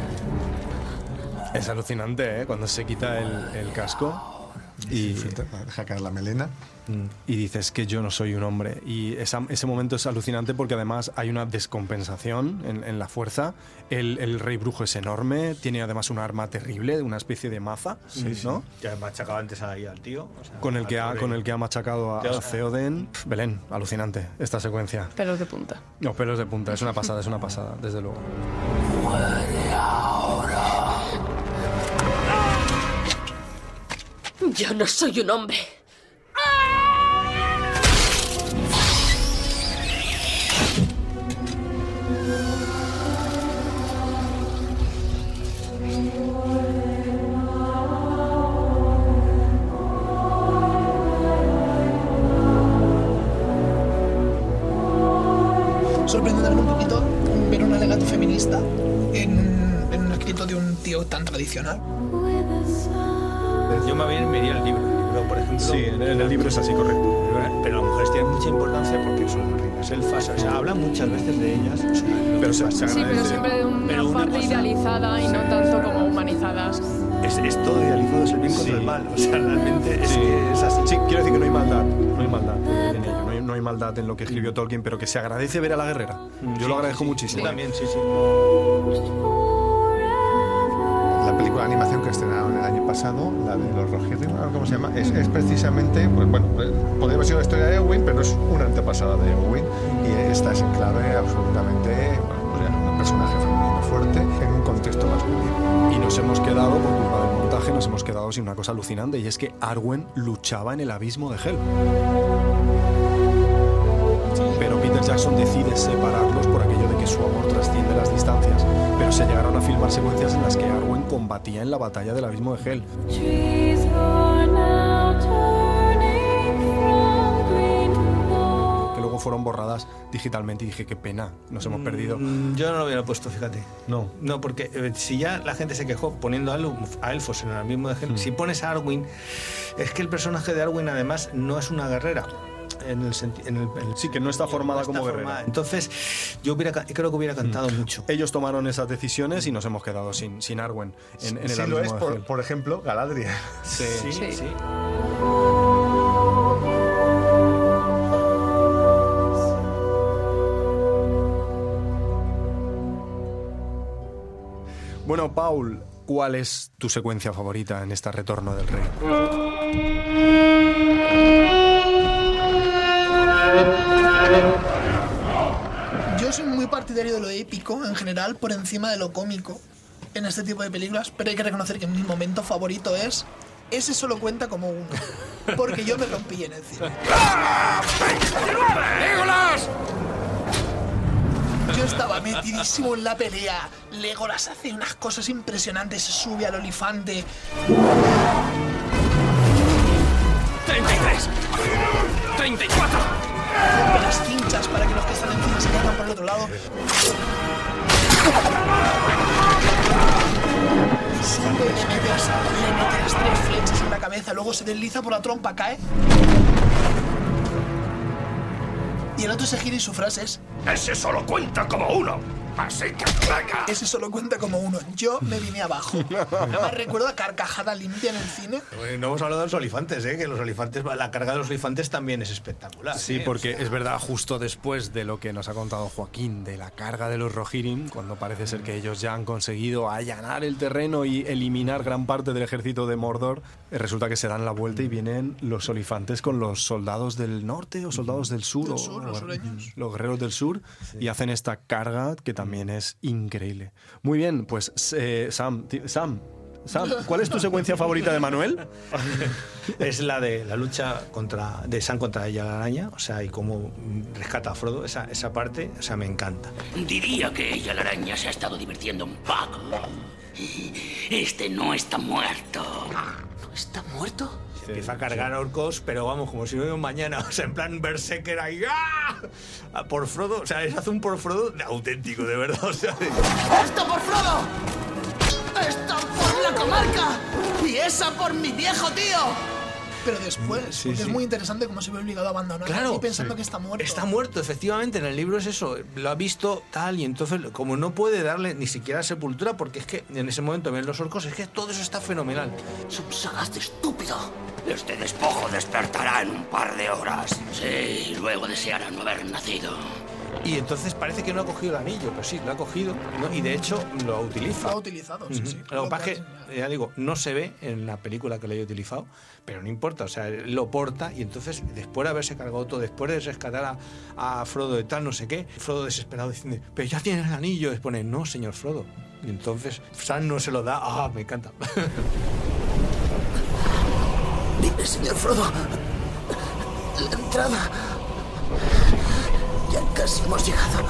Es alucinante, ¿eh? Cuando se quita el casco y deja caer la melena. Y dices que yo no soy un hombre. Y ese momento es alucinante porque además hay una descompensación en la fuerza. El rey brujo es enorme, tiene además un arma terrible, una especie de maza, ¿no? Que ha machacado antes ahí al tío. O sea, con el que ha machacado a Theoden. Belén, alucinante esta secuencia. Pelos de punta. No, pelos de punta, es una pasada, desde luego. Muere ahora. Yo no soy un hombre. Sorprende también un poquito ver un alegato feminista en un escrito de un tío tan tradicional. Yo me iría al libro, por ejemplo. Sí, en el libro es así, correcto. Pero las mujeres tienen mucha importancia porque son reinas elfas. O sea, hablan muchas veces de ellas. O sea, pero sí, pero siempre de una parte idealizada y no tanto como humanizadas. Es todo idealizado, es el bien contra el mal. O sea, realmente es que es así. Sí, quiero decir que no hay maldad en ello. No hay maldad en lo que escribió Tolkien, pero que se agradece ver a la guerrera. Yo lo agradezco muchísimo. Yo también, sí. La película de animación que estrenaron el año pasado, la de los Rohirrim, ¿cómo se llama? Es precisamente, pues bueno, podría haber sido la historia de Éowyn, pero es una antepasada de Éowyn y esta es en clave absolutamente, un personaje femenino fuerte en un contexto masculino. Y nos hemos quedado, por culpa del montaje, nos hemos quedado sin una cosa alucinante y es que Arwen luchaba en el abismo de Hel. Pero Peter Jackson decide separarlos por aquello de que su amor trasciende las distancias. Pero se llegaron a filmar secuencias en las que Arwen combatía en la batalla del abismo de Hel. Que luego fueron borradas digitalmente y dije, qué pena, nos hemos perdido. Yo no lo hubiera puesto, fíjate. No, porque si ya la gente se quejó poniendo a elfos en el abismo de Hel, si pones a Arwen, es que el personaje de Arwen además no es una guerrera. Sí, que no está formada como guerrera. Entonces, yo creo que hubiera cantado mucho. Ellos tomaron esas decisiones y nos hemos quedado sin Arwen en el abismo de Hel. Por ejemplo, Galadriel. Sí. Bueno, Paul, ¿cuál es tu secuencia favorita en este retorno del rey? Yo soy muy partidario de lo épico en general por encima de lo cómico en este tipo de películas, pero hay que reconocer que mi momento favorito es ese solo cuenta como uno, porque yo me rompí en el cine. ¡Legolas! Yo estaba metidísimo en la pelea. Legolas hace unas cosas impresionantes, se sube al olifante. 33. 34. Rompe las cinchas para que los que están encima se caigan por el otro lado. Sube, le mete las 3 flechas en la cabeza, luego se desliza por la trompa, cae. Y el otro se gira y su frase es: ¡Ese solo cuenta como uno! ¡Así que venga! Ese solo cuenta como uno. Yo me vine abajo. Además recuerdo a carcajada limpia en el cine. No hemos hablado de los olifantes, que los olifantes, la carga de los olifantes también es espectacular. Sí, porque es verdad, justo después de lo que nos ha contado Joaquín, de la carga de los Rohirrim, cuando parece ser que ellos ya han conseguido allanar el terreno y eliminar gran parte del ejército de Mordor, resulta que se dan la vuelta y vienen los olifantes con los soldados del norte o soldados del sur, los sureños. Los guerreros del sur, y hacen esta carga que también es increíble. Muy bien, pues Sam, ¿cuál es tu secuencia favorita de Manuel? Es la de la lucha de Sam contra ella la araña, o sea, y cómo rescata a Frodo, esa parte, o sea, me encanta. Diría que ella la araña se ha estado divirtiendo un poco. Este no está muerto. ¿No está muerto? Se empieza a cargar orcos, pero vamos, como si no hubiera un mañana. O sea, en plan Berserker ahí. ¡Ah! Por Frodo, o sea, es hace un por Frodo auténtico, de verdad. O sea, ¡Esto por Frodo! ¡Esto por la comarca! ¡Y esa por mi viejo tío! Pero después, porque es muy interesante cómo se ve obligado a abandonar y pensando que está muerto. Está muerto, efectivamente, en el libro es eso, lo ha visto tal, y entonces como no puede darle ni siquiera sepultura, porque es que en ese momento ven los orcos, es que todo eso está fenomenal. Son sagas de estúpido. Este despojo despertará en un par de horas. Sí, luego deseará no haber nacido. Y entonces parece que no ha cogido el anillo, pero sí, lo ha cogido, ¿no? Y de hecho lo utiliza. Lo ha utilizado, sí. Lo que pasa es que, ya digo, no se ve en la película que lo haya utilizado, pero no importa, o sea, lo porta, y entonces después de haberse cargado todo, después de rescatar a Frodo de tal, no sé qué, Frodo desesperado diciendo, pero ya tienes el anillo, y pone, no, señor Frodo. Y entonces Sam no se lo da, me encanta. Dime, señor Frodo, la entrada... Ya casi hemos llegado.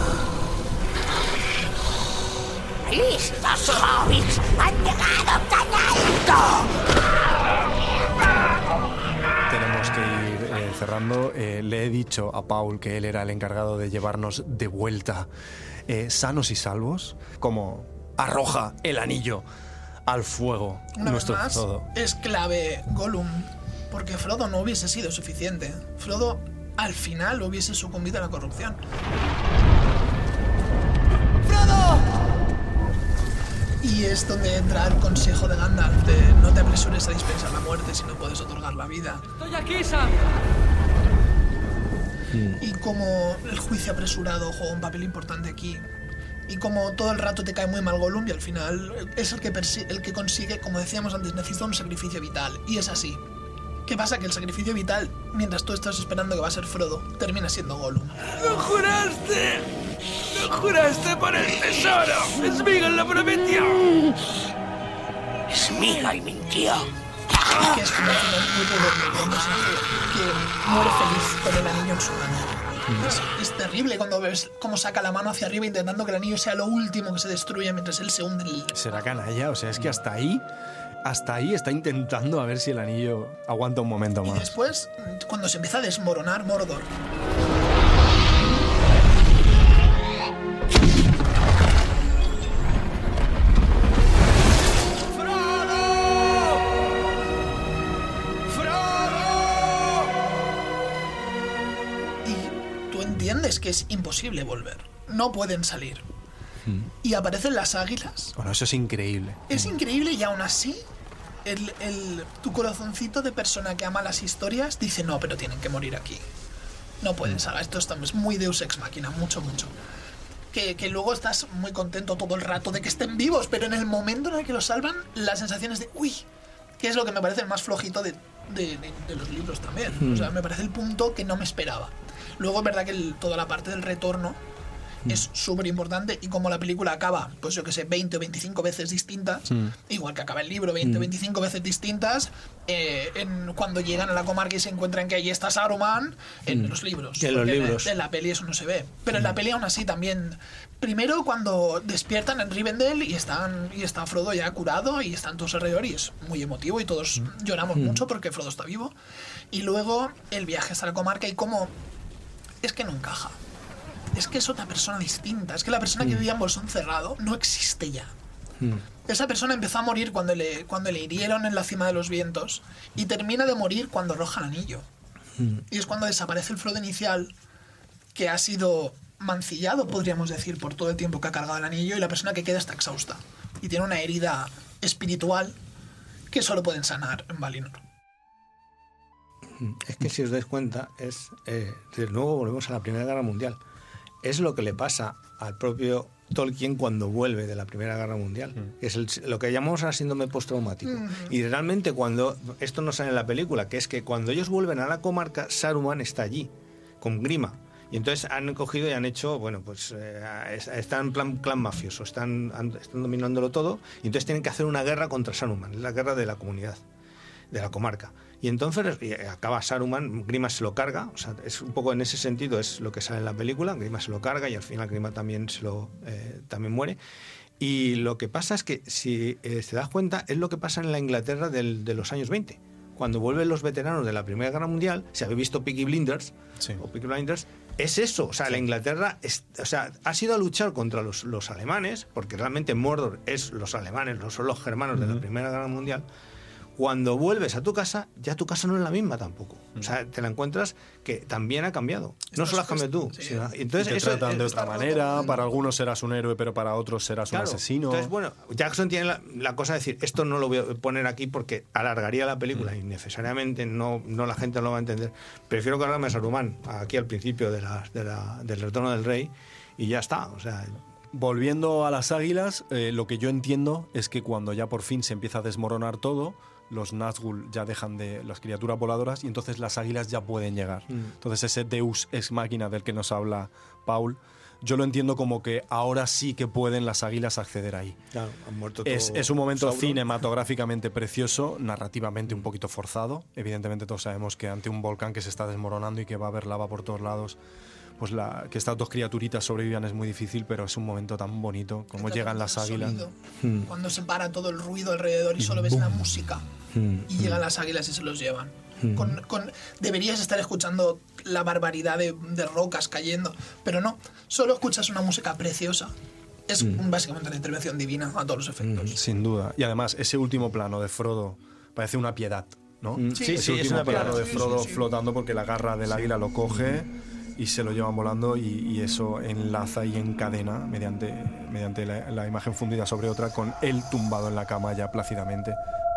¡Listos, hobbits! ¡Han llegado tan alto! Tenemos que ir cerrando. Le he dicho a Paul que él era el encargado de llevarnos de vuelta sanos y salvos, como arroja el anillo al fuego. Una nuestro vez más, Frodo. es clave Gollum, porque Frodo no hubiese sido suficiente. Frodo al final hubiese sucumbido a la corrupción. ¡Frodo! Y es donde entra el consejo de Gandalf de no te apresures a dispensar la muerte si no puedes otorgar la vida. ¡Estoy aquí, Sam! Y como el juicio apresurado juega un papel importante aquí, y como todo el rato te cae muy mal Gollum, y al final es el que consigue, como decíamos antes, necesita un sacrificio vital, y es así. ¿Qué pasa? Que el sacrificio vital, mientras tú estás esperando que va a ser Frodo, termina siendo Gollum. ¡Lo juraste! ¡Lo juraste por el tesoro! ¡Sméagol lo prometió! Sméagol mintió. Que es como un final muy redondo, un personaje que muere feliz con el anillo en su mano. Es terrible cuando ves cómo saca la mano hacia arriba intentando que el anillo sea lo último que se destruya mientras él se hunde en el... Será canalla, o sea, es que hasta ahí está intentando a ver si el anillo aguanta un momento más. Y después, cuando se empieza a desmoronar Mordor. Y tú entiendes que es imposible volver. No pueden salir. Y aparecen las águilas. Bueno, eso es increíble. Es increíble, y aún así tu corazoncito de persona que ama las historias dice, no, pero tienen que morir aquí. No pueden salvar. Esto es muy Deus Ex Machina, mucho. Que luego estás muy contento todo el rato de que estén vivos, pero en el momento en el que los salvan, la sensación es de, uy, que es lo que me parece el más flojito de los libros también. O sea, me parece el punto que no me esperaba. Luego es verdad que toda la parte del retorno es súper importante, y como la película acaba, pues yo que sé, 20 o 25 veces distintas, igual que acaba el libro, 20 o 25 veces distintas, cuando llegan a la comarca y se encuentran que ahí está Saruman, en los libros. En los libros. En la peli eso no se ve. Pero en la peli aún así también. Primero cuando despiertan en Rivendell y está Frodo ya curado y están todos alrededor y es muy emotivo y todos lloramos mucho porque Frodo está vivo. Y luego el viaje hasta la comarca y cómo... Es que no encaja. Es que es otra persona distinta. Es que la persona que vivía en Bolsón Cerrado no existe ya. Esa persona empezó a morir cuando le hirieron en la cima de los vientos y termina de morir cuando arroja el anillo. Y es cuando desaparece el Frodo inicial, que ha sido mancillado, podríamos decir, por todo el tiempo que ha cargado el anillo, y la persona que queda está exhausta y tiene una herida espiritual que solo pueden sanar en Valinor. Es que si os dais cuenta, de nuevo volvemos a la Primera Guerra Mundial. Es lo que le pasa al propio Tolkien cuando vuelve de la Primera Guerra Mundial. Es lo que llamamos el síndrome postraumático. Y realmente cuando... Esto no sale en la película, que es que cuando ellos vuelven a la comarca, Saruman está allí, con Grima. Y entonces han cogido y han hecho, bueno, pues están en clan mafioso, están dominándolo todo, y entonces tienen que hacer una guerra contra Saruman, la guerra de la comunidad, de la comarca. Y entonces acaba Saruman, Grima se lo carga, o sea, es un poco en ese sentido, es lo que sale en la película, Grima se lo carga y al final Grima también también muere. Y lo que pasa es que, si te das cuenta, es lo que pasa en la Inglaterra de los años 20. Cuando vuelven los veteranos de la Primera Guerra Mundial, si habéis visto Peaky Blinders, es eso, o sea, la Inglaterra ha sido a luchar contra los alemanes, porque realmente Mordor es los alemanes, no son los germanos de la Primera Guerra Mundial. Cuando vuelves a tu casa, ya tu casa no es la misma tampoco. O sea, te la encuentras que también ha cambiado. No solo has cambiado tú. Sí. Entonces, te tratan de otra manera. Para algunos serás un héroe, pero para otros serás un asesino. Entonces, bueno, Jackson tiene la cosa de decir, esto no lo voy a poner aquí porque alargaría la película innecesariamente, no la gente no lo va a entender. Prefiero cargarme a Saruman aquí al principio del Retorno del Rey y ya está. O sea... Volviendo a las águilas, lo que yo entiendo es que cuando ya por fin se empieza a desmoronar todo, los Nazgûl ya dejan de las criaturas voladoras y entonces las águilas ya pueden llegar. Entonces ese Deus ex machina del que nos habla Paul, yo lo entiendo como que ahora sí que pueden las águilas acceder ahí. Claro, han muerto es un momento cinematográficamente precioso, narrativamente un poquito forzado. Evidentemente todos sabemos que ante un volcán que se está desmoronando y que va a haber lava por todos lados, pues que estas dos criaturitas sobrevivan es muy difícil, pero es un momento tan bonito como llegan las águilas. Cuando se para todo el ruido alrededor y solo ves la música y llegan las águilas y se los llevan. Deberías estar escuchando la barbaridad de rocas cayendo, pero no, solo escuchas una música preciosa. Es básicamente una intervención divina a todos los efectos. Sin duda. Y además, ese último plano de Frodo parece una piedad, ¿no? Sí, ese último es una plano de Frodo sí. flotando porque la garra del águila lo coge y se lo llevan volando y eso enlaza y encadena mediante la imagen fundida sobre otra con él tumbado en la cama ya plácidamente.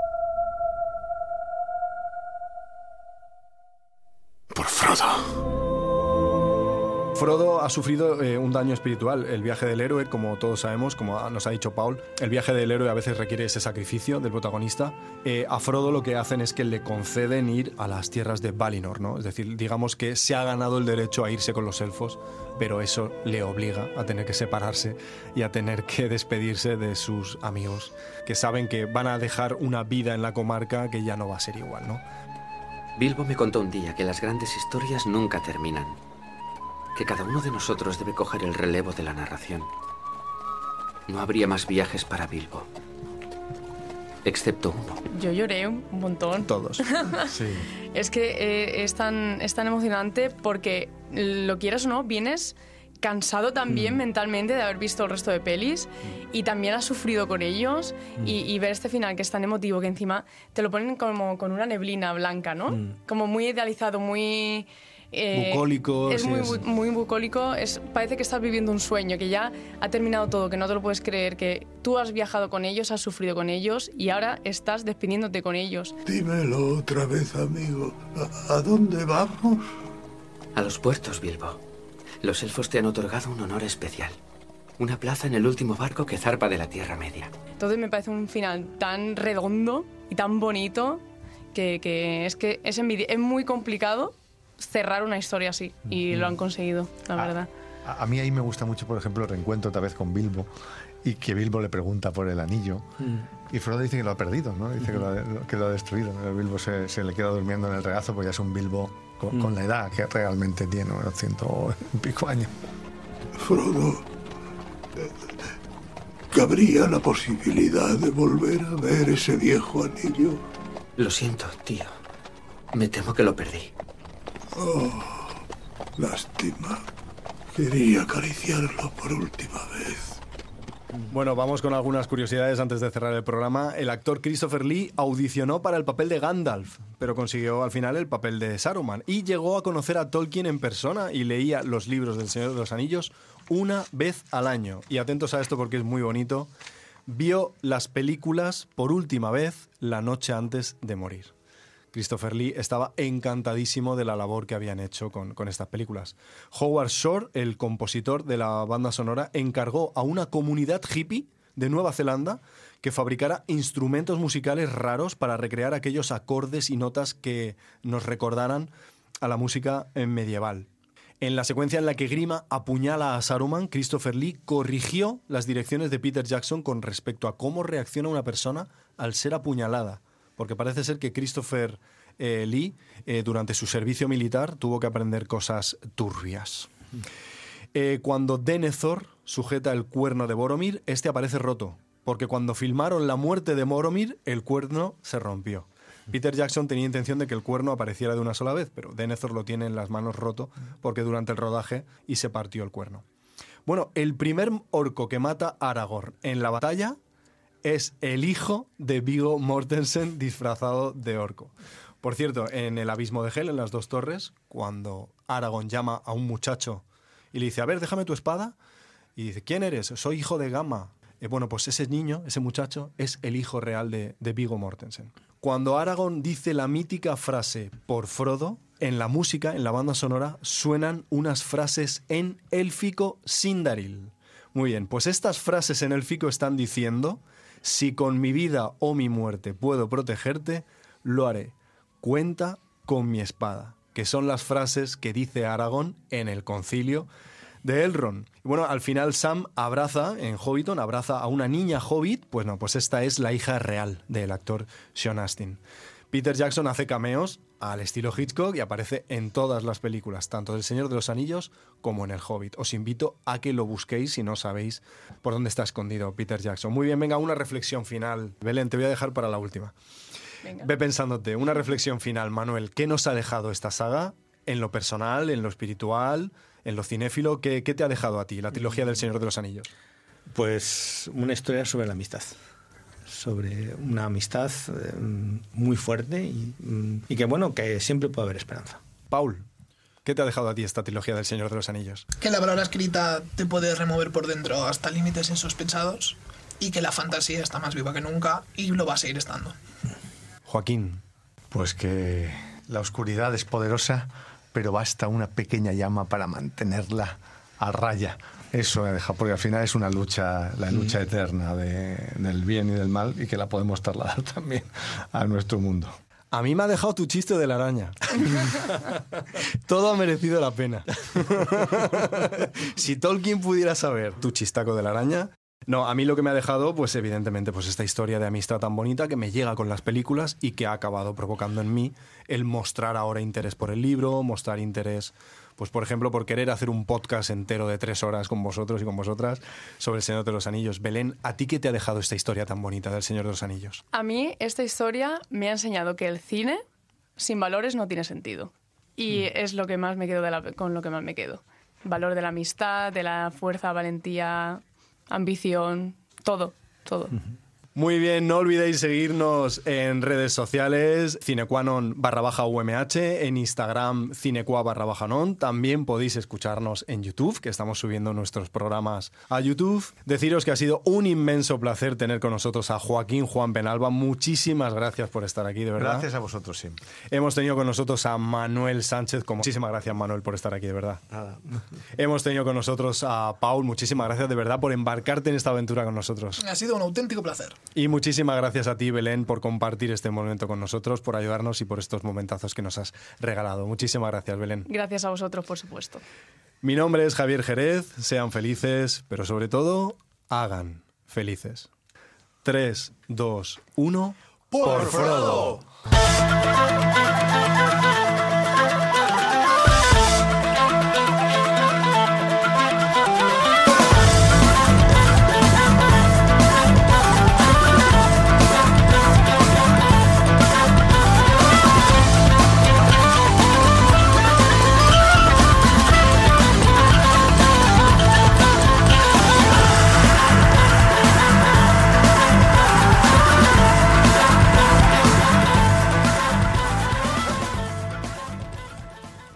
Por Frodo. Frodo ha sufrido un daño espiritual. El viaje del héroe, como todos sabemos, como nos ha dicho Paul, el viaje del héroe a veces requiere ese sacrificio del protagonista. A Frodo lo que hacen es que le conceden ir a las tierras de Valinor, ¿no? Es decir, digamos que se ha ganado el derecho a irse con los elfos, pero eso le obliga a tener que separarse y a tener que despedirse de sus amigos, que saben que van a dejar una vida en la comarca que ya no va a ser igual, ¿no? Bilbo me contó un día que las grandes historias nunca terminan, que cada uno de nosotros debe coger el relevo de la narración. No habría más viajes para Bilbo, excepto uno. Yo lloré un montón. Todos. Sí. Es que es tan emocionante porque, lo quieras o no, vienes cansado también mentalmente de haber visto el resto de pelis y también has sufrido con ellos y ver este final que es tan emotivo que encima te lo ponen como con una neblina blanca, ¿no? Como muy idealizado, muy... bucólico. Es muy bucólico. Parece que estás viviendo un sueño, que ya ha terminado todo, que no te lo puedes creer, que tú has viajado con ellos, has sufrido con ellos y ahora estás despidiéndote con ellos. Dímelo otra vez, amigo. ¿A dónde vamos? A los puertos, Bilbo. Los elfos te han otorgado un honor especial. Una plaza en el último barco que zarpa de la Tierra Media. Entonces me parece un final tan redondo y tan bonito que es muy complicado cerrar una historia así y lo han conseguido, la verdad. A mí ahí me gusta mucho, por ejemplo, el reencuentro otra vez con Bilbo y que Bilbo le pregunta por el anillo y Frodo dice que lo ha perdido, ¿no? Dice que lo ha destruido. Bilbo se le queda durmiendo en el regazo porque ya es un Bilbo con la edad que realmente tiene, 100 y pico años. Frodo, ¿cabría la posibilidad de volver a ver ese viejo anillo? Lo siento, tío. Me temo que lo perdí. Oh, lástima. Quería acariciarlo por última vez. Bueno, vamos con algunas curiosidades antes de cerrar el programa. El actor Christopher Lee audicionó para el papel de Gandalf, pero consiguió al final el papel de Saruman. Y llegó a conocer a Tolkien en persona y leía los libros del Señor de los Anillos una vez al año. Y atentos a esto porque es muy bonito. Vio las películas por última vez la noche antes de morir. Christopher Lee estaba encantadísimo de la labor que habían hecho con estas películas. Howard Shore, el compositor de la banda sonora, encargó a una comunidad hippie de Nueva Zelanda que fabricara instrumentos musicales raros para recrear aquellos acordes y notas que nos recordaran a la música medieval. En la secuencia en la que Grima apuñala a Saruman, Christopher Lee corrigió las direcciones de Peter Jackson con respecto a cómo reacciona una persona al ser apuñalada. Porque parece ser que Christopher Lee, durante su servicio militar, tuvo que aprender cosas turbias. Cuando Denethor sujeta el cuerno de Boromir, este aparece roto, porque cuando filmaron la muerte de Boromir, el cuerno se rompió. Peter Jackson tenía intención de que el cuerno apareciera de una sola vez, pero Denethor lo tiene en las manos roto porque durante el rodaje y se partió el cuerno. Bueno, el primer orco que mata a Aragorn en la batalla es el hijo de Viggo Mortensen disfrazado de orco. Por cierto, en el Abismo de Hel, en las Dos Torres, cuando Aragorn llama a un muchacho y le dice, a ver, déjame tu espada, y dice, ¿quién eres? Soy hijo de Gama. Bueno, pues ese niño, ese muchacho, es el hijo real de Viggo Mortensen. Cuando Aragorn dice la mítica frase por Frodo, en la música, en la banda sonora, suenan unas frases en élfico Sindarin. Muy bien, pues estas frases en élfico están diciendo... Si con mi vida o mi muerte puedo protegerte, lo haré. Cuenta con mi espada. Que son las frases que dice Aragorn en el concilio de Elrond. Y bueno, al final Sam en Hobbiton, abraza a una niña hobbit. Pues no, pues esta es la hija real del actor Sean Astin. Peter Jackson hace cameos al estilo Hitchcock y aparece en todas las películas, tanto del Señor de los Anillos como en El Hobbit. Os invito a que lo busquéis si no sabéis por dónde está escondido Peter Jackson. Muy bien, venga, una reflexión final. Belén, te voy a dejar para la última. Venga. Ve pensándote, una reflexión final, Manuel. ¿Qué nos ha dejado esta saga en lo personal, en lo espiritual, en lo cinéfilo? ¿Qué te ha dejado a ti la trilogía del Señor de los Anillos? Pues una historia sobre la amistad. Sobre una amistad muy fuerte y que, bueno, que siempre puede haber esperanza. Paul, ¿qué te ha dejado a ti esta trilogía del Señor de los Anillos? Que la palabra escrita te puede remover por dentro hasta límites insospechados y que la fantasía está más viva que nunca y lo va a seguir estando. Joaquín. Pues que la oscuridad es poderosa, pero basta una pequeña llama para mantenerla a raya. Eso me deja, porque al final es una lucha, la lucha eterna del bien y del mal, y que la podemos trasladar también a nuestro mundo. A mí me ha dejado tu chiste de la araña. Todo ha merecido la pena. Si Tolkien pudiera saber tu chistaco de la araña... No, a mí lo que me ha dejado, pues evidentemente, pues esta historia de amistad tan bonita que me llega con las películas y que ha acabado provocando en mí el mostrar ahora interés por el libro, mostrar interés, pues por ejemplo, por querer hacer un podcast entero de 3 horas con vosotros y con vosotras sobre El Señor de los Anillos. Belén, ¿a ti qué te ha dejado esta historia tan bonita del Señor de los Anillos? A mí esta historia me ha enseñado que el cine sin valores no tiene sentido. Y es lo que más me quedo con lo que más me quedo. Valor de la amistad, de la fuerza, valentía... ambición, todo. Muy bien, no olvidéis seguirnos en redes sociales, cinequanon_UMH, en Instagram cinequa_non. También podéis escucharnos en YouTube, que estamos subiendo nuestros programas a YouTube. Deciros que ha sido un inmenso placer tener con nosotros a Joaquín Juan Penalba. Muchísimas gracias por estar aquí, de verdad. Gracias a vosotros siempre. Hemos tenido con nosotros a Manuel Sánchez. Muchísimas gracias, Manuel, por estar aquí, de verdad. Nada. Hemos tenido con nosotros a Paul. Muchísimas gracias, de verdad, por embarcarte en esta aventura con nosotros. Ha sido un auténtico placer. Y muchísimas gracias a ti, Belén, por compartir este momento con nosotros, por ayudarnos y por estos momentazos que nos has regalado. Muchísimas gracias, Belén. Gracias a vosotros, por supuesto. Mi nombre es Javier Jerez, sean felices, pero sobre todo, hagan felices. 3, 2, 1... ¡Por Frodo!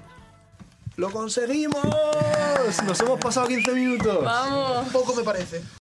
¡Lo conseguimos! Nos hemos pasado 15 minutos. ¡Vamos! Poco me parece.